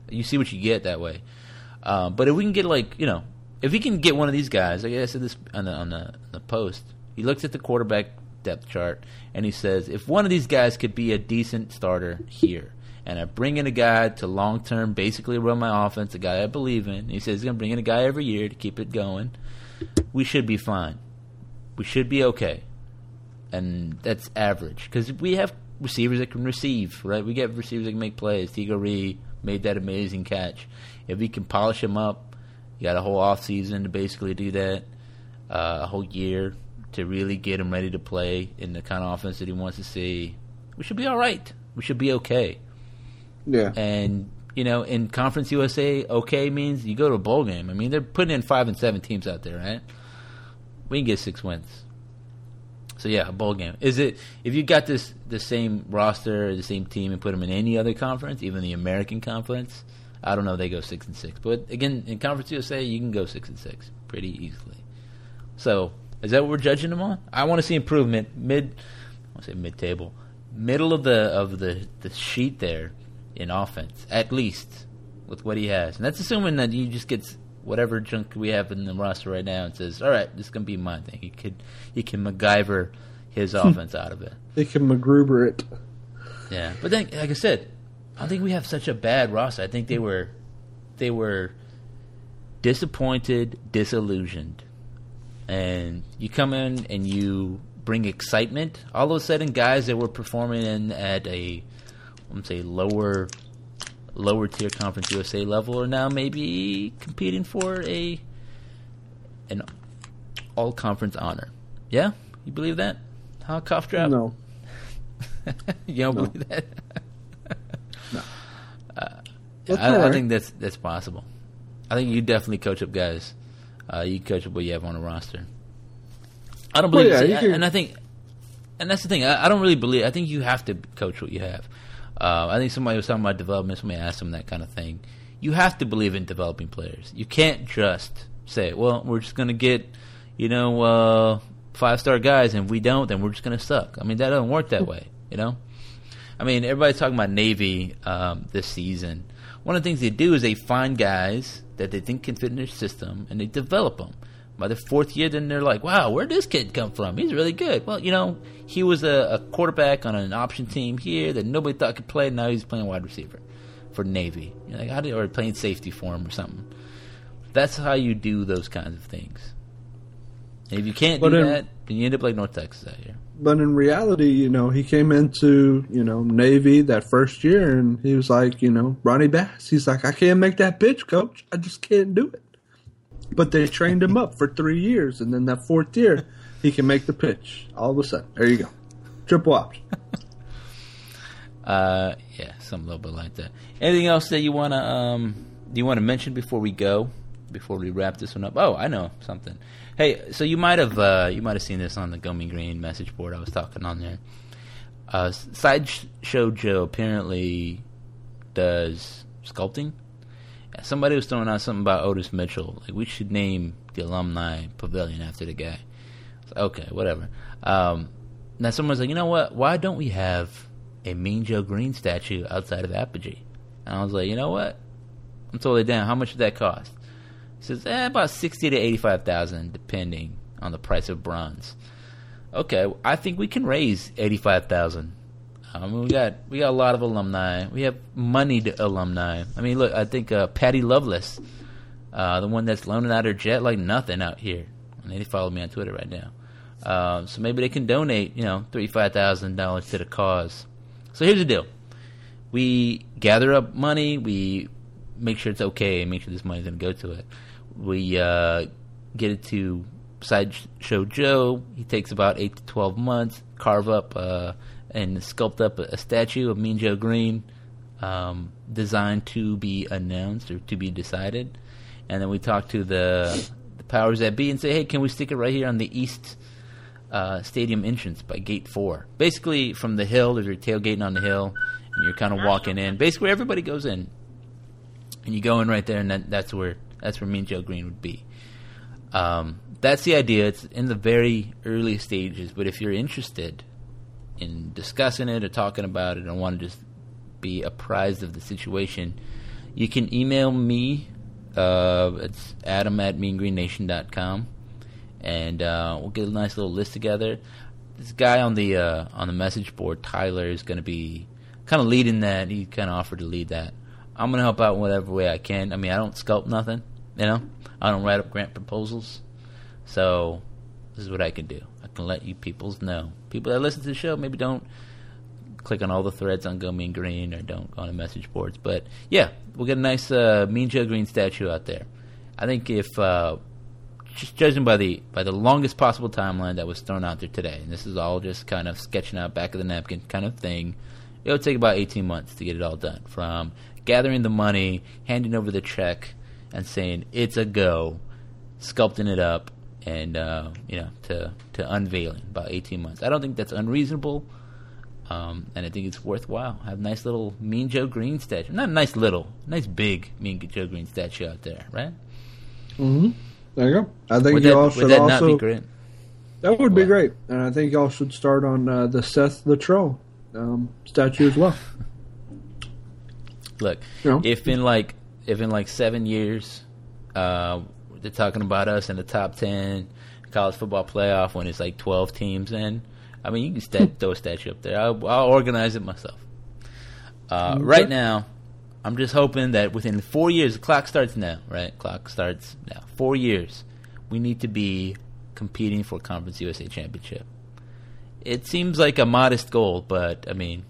[SPEAKER 1] You see what you get that way. Uh, but if we can get like you know, if we can get one of these guys, like I said this on the on the, on the post, he looks at the quarterback depth chart and he says, if one of these guys could be a decent starter here, and I bring in a guy to long term, basically run my offense, a guy I believe in. He says he's gonna bring in a guy every year to keep it going. We should be fine. We should be okay. And that's average because we have receivers that can receive, right? We get receivers that can make plays. Tigo Ree made that amazing catch. If we can polish him up, you got a whole off season to basically do that, uh, a whole year to really get him ready to play in the kind of offense that he wants to see. We should be all right. We should be okay.
[SPEAKER 2] Yeah.
[SPEAKER 1] And you know, in Conference U S A, okay means you go to a bowl game. I mean, they're putting in five and seven teams out there, right? We can get six wins. So yeah, a bowl game. Is it if you got this the same roster, the same team, and put them in any other conference, even the American Conference? I don't know. If they go six and six, but again, in Conference U S A, you can go six and six pretty easily. So is that what we're judging them on? I want to see improvement mid. I want to say mid table, middle of the of the the sheet there in offense, at least with what he has, and that's assuming that he just gets whatever junk we have in the roster right now and says, all right, this is going to be my thing. He could, he can MacGyver his offense out of it.
[SPEAKER 2] He can MacGruber it.
[SPEAKER 1] Yeah, but then, like I said, I don't think we have such a bad roster. I think they were, they were disappointed, disillusioned, and you come in and you bring excitement. All of a sudden, guys that were performing in at a, I'm say lower. lower tier Conference U S A level are now maybe competing for a an all conference honor. Yeah? You believe that? Huh, cough drop?
[SPEAKER 2] No.
[SPEAKER 1] You don't
[SPEAKER 2] No.
[SPEAKER 1] believe that?
[SPEAKER 2] No.
[SPEAKER 1] Uh,
[SPEAKER 2] That's
[SPEAKER 1] I,
[SPEAKER 2] all
[SPEAKER 1] I
[SPEAKER 2] right.
[SPEAKER 1] think that's that's possible. I think you definitely coach up guys. Uh, you coach up what you have on a roster. I don't believe
[SPEAKER 2] Well, yeah,
[SPEAKER 1] it.
[SPEAKER 2] you can-
[SPEAKER 1] And I think and that's the thing. I, I don't really believe I think you have to coach what you have. Uh, I think somebody was talking about development. Somebody asked them that kind of thing. You have to believe in developing players. You can't just say, well, we're just going to get, you know, uh, five-star guys, and if we don't, then we're just going to suck. I mean, that doesn't work that way, you know? I mean, everybody's talking about Navy um, this season. One of the things they do is they find guys that they think can fit in their system, and they develop them. By the fourth year, then they're like, wow, where'd this kid come from? He's really good. Well, you know, he was a, a quarterback on an option team here that nobody thought could play. Now he's playing wide receiver for Navy. You're like, how do, or playing safety for him or something. That's how you do those kinds of things. And if you can't
[SPEAKER 2] But
[SPEAKER 1] do
[SPEAKER 2] in-
[SPEAKER 1] that, then you end up like North Texas out here.
[SPEAKER 2] But in reality, you know, he came into, you know, Navy that first year, and he was like, you know, Ronnie Bass. He's like, I can't make that pitch, coach. I just can't do it. But they trained him up for three years, and then that fourth year, he can make the pitch. All of a sudden, there you go, triple option.
[SPEAKER 1] Uh, yeah, something a little bit like that. Anything else that you wanna um, do you want to mention before we go? Before we wrap this one up? Oh, I know something. Hey, so you might have uh, you might have seen this on the Go Mean Green message board. I was talking on there. Uh, Sideshow Joe apparently does sculpting. Somebody was throwing out something about Otis Mitchell. Like, we should name the alumni pavilion after the guy. Like, okay, whatever. Um, now someone's like, you know what? Why don't we have a Mean Joe Green statue outside of Apogee? And I was like, you know what? I'm totally down. How much did that cost? He says, eh, about sixty to eighty-five thousand, depending on the price of bronze. Okay, I think we can raise eighty-five thousand. I mean, we got we got a lot of alumni. We have moneyed alumni. I mean, look, I think uh, Patty Lovelace, uh, the one that's loaning out her jet like nothing out here, and they follow me on Twitter right now. Uh, so maybe they can donate, you know, thirty-five thousand dollars to the cause. So here's the deal: we gather up money, we make sure it's okay, and make sure this money's going to go to it. We uh, get it to Sideshow Joe. He takes about eight to twelve months, carve up. Uh, and sculpt up a, a statue of Mean Joe Green, um, designed to be announced or to be decided. And then we talk to the, the powers that be and say, hey, can we stick it right here on the east uh, stadium entrance by gate four? Basically, from the hill, if you're tailgating on the hill, and you're kind of walking in, basically everybody goes in. And you go in right there, and that, that's where that's where Mean Joe Green would be. Um, that's the idea. It's in the very early stages, but if you're interested in discussing it or talking about it and want to just be apprised of the situation, You can email me. Uh, it's Adam at mean green nation dot com, and uh, we'll get a nice little list together. This guy on the uh, on the message board, Tyler, is going to be kind of leading that. He kind of offered to lead that. I'm going to help out in whatever way I can. I mean, I don't sculpt nothing, you know. I don't write up grant proposals. So this is what I can do. I can let you peoples know. People that listen to the show maybe don't click on all the threads on Go Mean Green or don't go on the message boards. But, yeah, we'll get a nice uh, Mean Joe Green statue out there. I think if... Uh, just judging by the by the longest possible timeline that was thrown out there today, and this is all just kind of sketching out back of the napkin kind of thing, it would take about eighteen months to get it all done. From gathering the money, handing over the check, and saying it's a go, sculpting it up, and uh, you know to to unveiling, about eighteen months. I don't think that's unreasonable, um, and I think it's worthwhile. Have a nice little Mean Joe Green statue, not a nice little, nice big Mean Joe Green statue out there, right?
[SPEAKER 2] Mm-hmm. There you go. I think
[SPEAKER 1] would
[SPEAKER 2] you
[SPEAKER 1] that,
[SPEAKER 2] all should
[SPEAKER 1] would that
[SPEAKER 2] also.
[SPEAKER 1] Not be great?
[SPEAKER 2] That would be
[SPEAKER 1] What?
[SPEAKER 2] great, and I think y'all should start on uh, the Seth Luttrell um, statue as well.
[SPEAKER 1] Look,
[SPEAKER 2] You know?
[SPEAKER 1] if in like if in like seven years, uh, they're talking about us in the top ten college football playoff when it's like twelve teams in. I mean, you can st- throw a statue up there. I'll, I'll organize it myself. Uh,
[SPEAKER 2] Okay.
[SPEAKER 1] Right now, I'm just hoping that within four years, the clock starts now, right? Clock starts now. Four years, we need to be competing for Conference U S A Championship. It seems like a modest goal, but, I mean,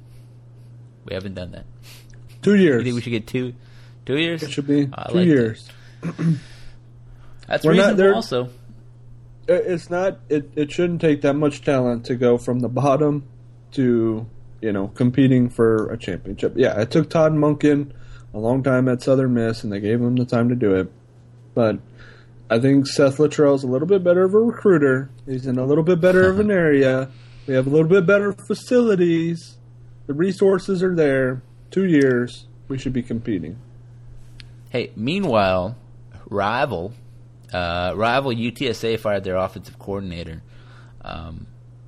[SPEAKER 1] we haven't done that.
[SPEAKER 2] Two years.
[SPEAKER 1] You think we should get two two years?
[SPEAKER 2] It should be
[SPEAKER 1] I
[SPEAKER 2] two
[SPEAKER 1] like
[SPEAKER 2] years.
[SPEAKER 1] that. That's
[SPEAKER 2] We're not
[SPEAKER 1] reasonable
[SPEAKER 2] there-
[SPEAKER 1] also.
[SPEAKER 2] It- It's not. It, it shouldn't take that much talent to go from the bottom to you know competing for a championship. Yeah, it took Todd Monken a long time at Southern Miss, and they gave him the time to do it. But I think Seth Luttrell's a little bit better of a recruiter. He's in a little bit better of an area. We have a little bit better facilities. The resources are there. Two years, we should be competing.
[SPEAKER 1] Hey, meanwhile, rival, uh, rival U T S A fired their offensive coordinator. Um,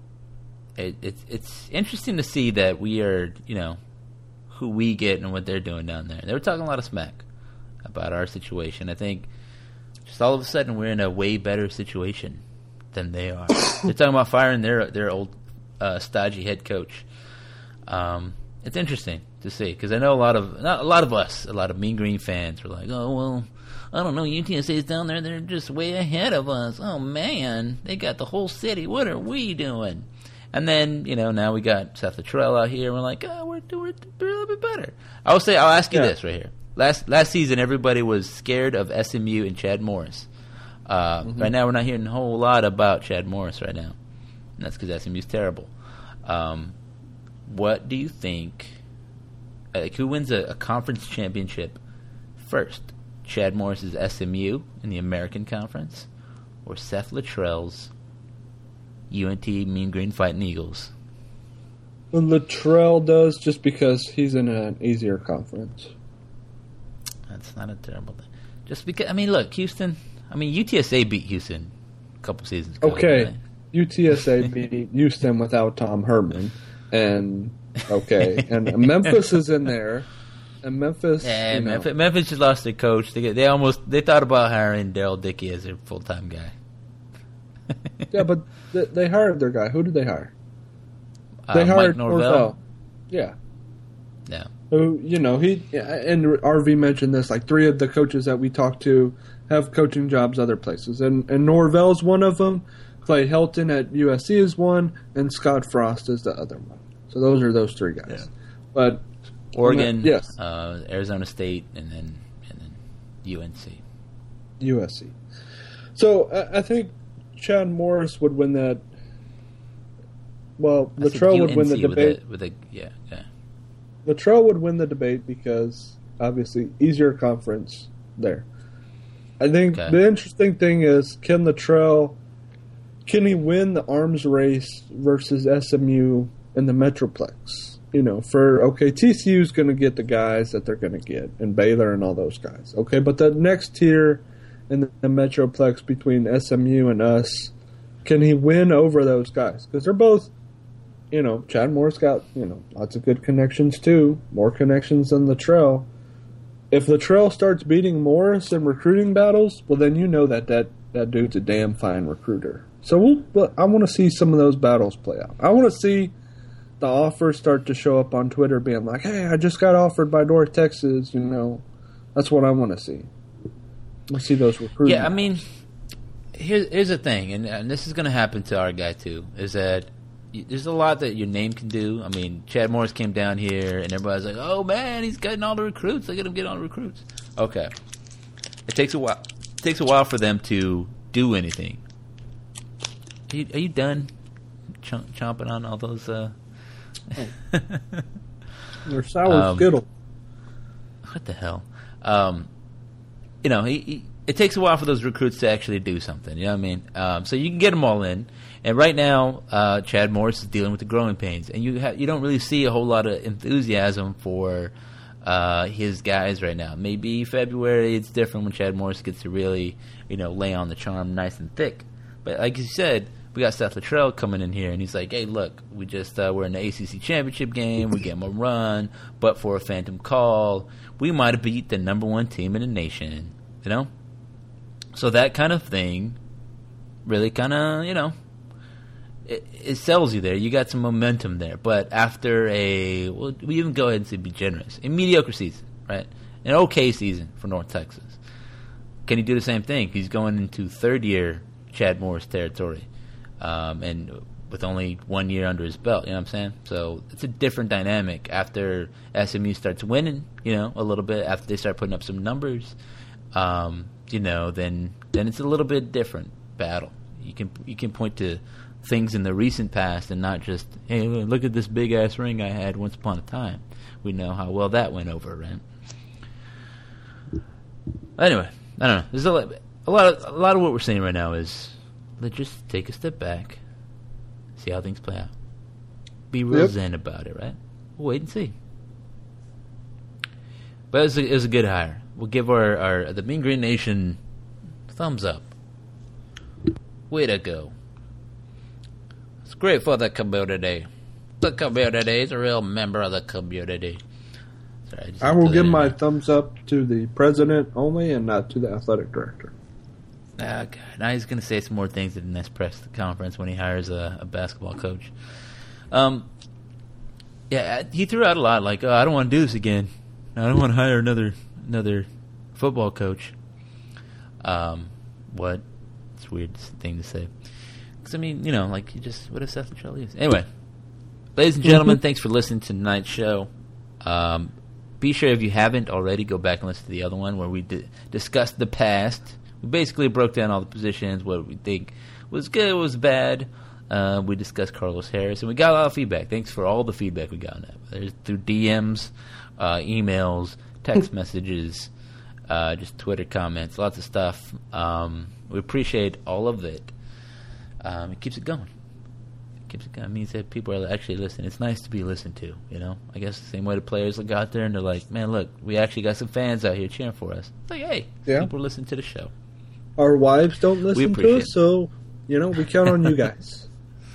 [SPEAKER 1] it, it's it's interesting to see that we are, you know, who we get and what they're doing down there. They were talking a lot of smack about our situation. I think just all of a sudden we're in a way better situation than they are. They're talking about firing their their old uh, stodgy head coach. Um, it's interesting to see because I know a lot of not a lot of us, a lot of Mean Green fans were like, "Oh well, I don't know. U T S A's down there; they're just way ahead of us. Oh man, they got the whole city. What are we doing?" And then, you know, now we got Seth Luttrell out here. And we're like, oh, we're doing a little bit better. I will say, I'll ask you
[SPEAKER 2] Yeah.
[SPEAKER 1] this right here. Last last season, everybody was scared of S M U and Chad Morris. Uh,
[SPEAKER 2] Mm-hmm.
[SPEAKER 1] Right now, we're not hearing a whole lot about Chad Morris right now. And that's because S M U's terrible. Um, what do you think? Like, who wins a, a conference championship first? Chad Morris's S M U in the American Conference, or Seth Luttrell's U N T Mean Green Fighting Eagles?
[SPEAKER 2] Well, Luttrell does just because he's in an easier conference.
[SPEAKER 1] That's not a terrible thing. Just because, I mean, look, Houston. I mean, U T S A beat Houston a couple seasons ago.
[SPEAKER 2] Okay,
[SPEAKER 1] right?
[SPEAKER 2] U T S A beat Houston without Tom Herman, and okay, and Memphis is in there, and Memphis.
[SPEAKER 1] Yeah,
[SPEAKER 2] you know,
[SPEAKER 1] Memphis, Memphis just lost their coach. They get, they almost they thought about hiring Daryl Dickey as their full time guy.
[SPEAKER 2] yeah, but they, they hired their guy. Who did they hire? They
[SPEAKER 1] uh,
[SPEAKER 2] hired
[SPEAKER 1] Mike Norvell.
[SPEAKER 2] Norvell. Yeah.
[SPEAKER 1] Yeah.
[SPEAKER 2] Who you know he and R V mentioned this. Like three of the coaches that we talked to have coaching jobs other places, and and Norvell's one of them. Clay Helton at U S C is one, and Scott Frost is the other one. So those are those three guys.
[SPEAKER 1] Yeah.
[SPEAKER 2] But
[SPEAKER 1] Oregon,
[SPEAKER 2] yes,
[SPEAKER 1] uh, Arizona State, and then and then U N C.
[SPEAKER 2] U S C. So I, I think Chad Morris would win that. Well,
[SPEAKER 1] I said
[SPEAKER 2] Luttrell would win the
[SPEAKER 1] U N C
[SPEAKER 2] debate.
[SPEAKER 1] With a, with a, yeah, yeah.
[SPEAKER 2] Luttrell would win the debate because obviously easier conference there. I think
[SPEAKER 1] Okay.
[SPEAKER 2] the interesting thing is can Luttrell can he win the arms race versus S M U in the Metroplex? You know, for okay, T C U's going to get the guys that they're going to get, and Baylor and all those guys. Okay, but the next tier in the, the Metroplex between S M U and us, can he win over those guys? Because they're both. You know, Chad Morris got, you know, lots of good connections too. More connections than Luttrell. if Luttrell starts beating Morris in recruiting battles, well, then you know that that, that dude's a damn fine recruiter. So we'll, but I want to see some of those battles play out. I want to see the offers start to show up on Twitter being like, hey, I just got offered by North Texas, you know. That's what I want to see. I want to see those recruiting.
[SPEAKER 1] Yeah, I mean, here's, here's the thing, and, and this is going to happen to our guy too, is that there's a lot that your name can do. I mean, Chad Morris came down here, and everybody's like, oh, man, he's getting all the recruits. Look at him get all the recruits. Okay. It takes a while. It takes a while for them to do anything. Are you, are you done ch- chomping on all those? Uh...
[SPEAKER 2] Oh. They're sour
[SPEAKER 1] um,
[SPEAKER 2] Skittle.
[SPEAKER 1] What the hell? Um, you know, he, he, it takes a while for those recruits to actually do something. You know what I mean? Um, so you can get them all in. And right now, uh, Chad Morris is dealing with the growing pains. And you ha- you don't really see a whole lot of enthusiasm for uh, his guys right now. Maybe February it's different when Chad Morris gets to really, you know, lay on the charm nice and thick. But like you said, we got Seth Luttrell coming in here, and he's like, hey, look, we just uh, we're in the A C C championship game. We gave him a run, but for a phantom call, we might have beat the number one team in the nation, you know? So that kind of thing really kind of, you know, it, it sells you there. You got some momentum there. But after a, well, we even go ahead and say be generous, a mediocre season, right? An okay season for North Texas. Can he do the same thing? He's going into third year Chad Morris territory, um, and with only one year under his belt. You know what I'm saying? So it's a different dynamic after S M U starts winning, you know, a little bit, after they start putting up some numbers, um, you know, then then it's a little bit different battle. You can you can point to things in the recent past and not just, hey, look at this big ass ring I had once upon a time. We know how well that went over, right? Anyway, I don't know. There's a lot, a lot of a lot of what we're saying right now is let's just take a step back, see how things play out, be real yep. zen about it, right? We'll wait and see. But it was a, it was a good hire. We'll give our, our the Mean Green Nation thumbs up. Way to go! It's great for the community. The community is a real member of the community. Sorry, I,
[SPEAKER 2] I will give my there. thumbs up to the president only and not to the athletic director.
[SPEAKER 1] Ah, God. Now he's going to say some more things at the next press conference when he hires a, a basketball coach. Um, yeah, he threw out a lot like, oh, I don't want to do this again. I don't want to hire another another football coach. Um, what? It's a weird thing to say. Because, I mean, you know, like, you just, what if Seth Luttrell leaves? Anyway, ladies and gentlemen, thanks for listening to tonight's show. Um, be sure, if you haven't already, go back and listen to the other one where we di- discussed the past. We basically broke down all the positions, what we think was good, what was bad. Uh, we discussed Carlos Harris, and we got a lot of feedback. Thanks for all the feedback we got on that. There's through D Ms, uh, emails, text messages, uh, just Twitter comments, lots of stuff. Um, we appreciate all of it. Um, it keeps it going. It keeps it going. It means that people are actually listening. It's nice to be listened to, you know? I guess the same way the players look out there and they're like, man, look, we actually got some fans out here cheering for us. It's like, hey, yeah. people listen to the show.
[SPEAKER 2] Our wives don't listen to us, so, you know, we count on you guys.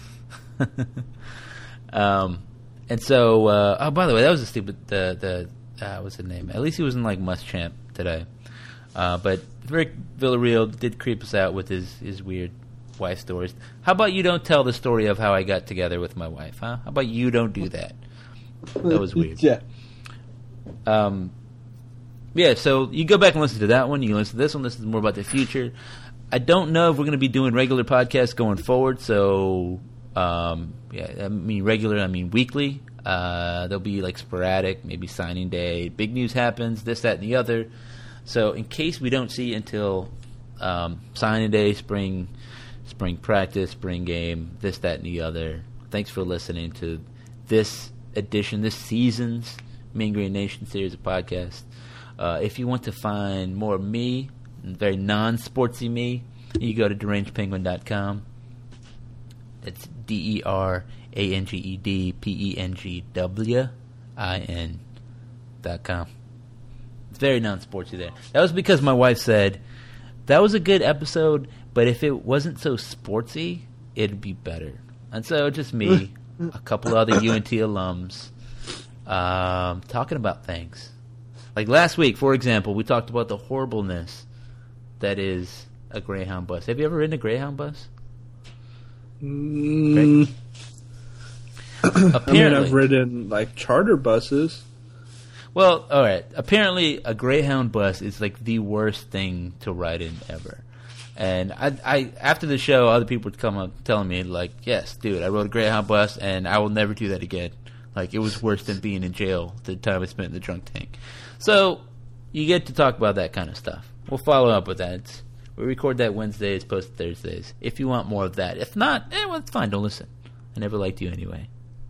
[SPEAKER 1] um, and so, uh, oh, by the way, that was a stupid, the, the uh, what's his name? At least he was in, like, Muschamp today. Uh, but Rick Villarreal did creep us out with his, his weird wife stories. How about you don't tell the story of how I got together with my wife, huh? How about you don't do that? That was weird.
[SPEAKER 2] Yeah.
[SPEAKER 1] Um, yeah, so you go back and listen to that one. You can listen to this one. This is more about the future. I don't know if we're going to be doing regular podcasts going forward. So, um, yeah, I mean regular, I mean weekly. Uh, there'll be like sporadic, maybe signing day. Big news happens, this, that, and the other. So in case we don't see until um, signing day, spring spring practice, spring game, this, that, and the other, thanks for listening to this edition, this season's Mean Green Nation series of podcasts. Uh, if you want to find more of me, very non-sportsy me, you go to deranged penguin dot com. It's D E R A N G E D P E N G W I N dot com. It's very non-sportsy there. That was because my wife said, that was a good episode, but if it wasn't so sportsy, it'd be better. And so just me, a couple other U N T alums, um, talking about things. Like last week, for example, we talked about the horribleness that is a Greyhound bus. Have you ever ridden a Greyhound bus?
[SPEAKER 2] Mm,
[SPEAKER 1] Apparently,
[SPEAKER 2] I mean, I've ridden like charter buses.
[SPEAKER 1] Well, all right. Apparently, a Greyhound bus is like the worst thing to ride in ever. And I, I, after the show, other people would come up telling me, like, yes, dude, I rode a Greyhound bus, and I will never do that again. Like, it was worse than being in jail the time I spent in the drunk tank. So, you get to talk about that kind of stuff. We'll follow up with that. It's, we record that Wednesdays, post Thursdays. If you want more of that. If not, eh, well, it's fine. Don't listen. I never liked you anyway.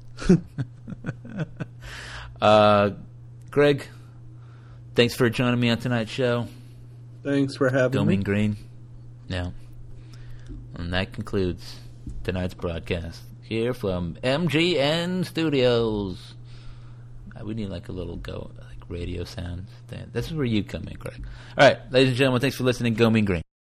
[SPEAKER 1] uh, Greg, thanks for joining me on tonight's show.
[SPEAKER 2] Thanks for having
[SPEAKER 1] Go
[SPEAKER 2] me.
[SPEAKER 1] Mean Green. Now, and that concludes tonight's broadcast here from M G N Studios. Uh, we need like a little go, like radio sounds. This is where you come in, Greg. All right, ladies and gentlemen, thanks for listening. Go Mean Green.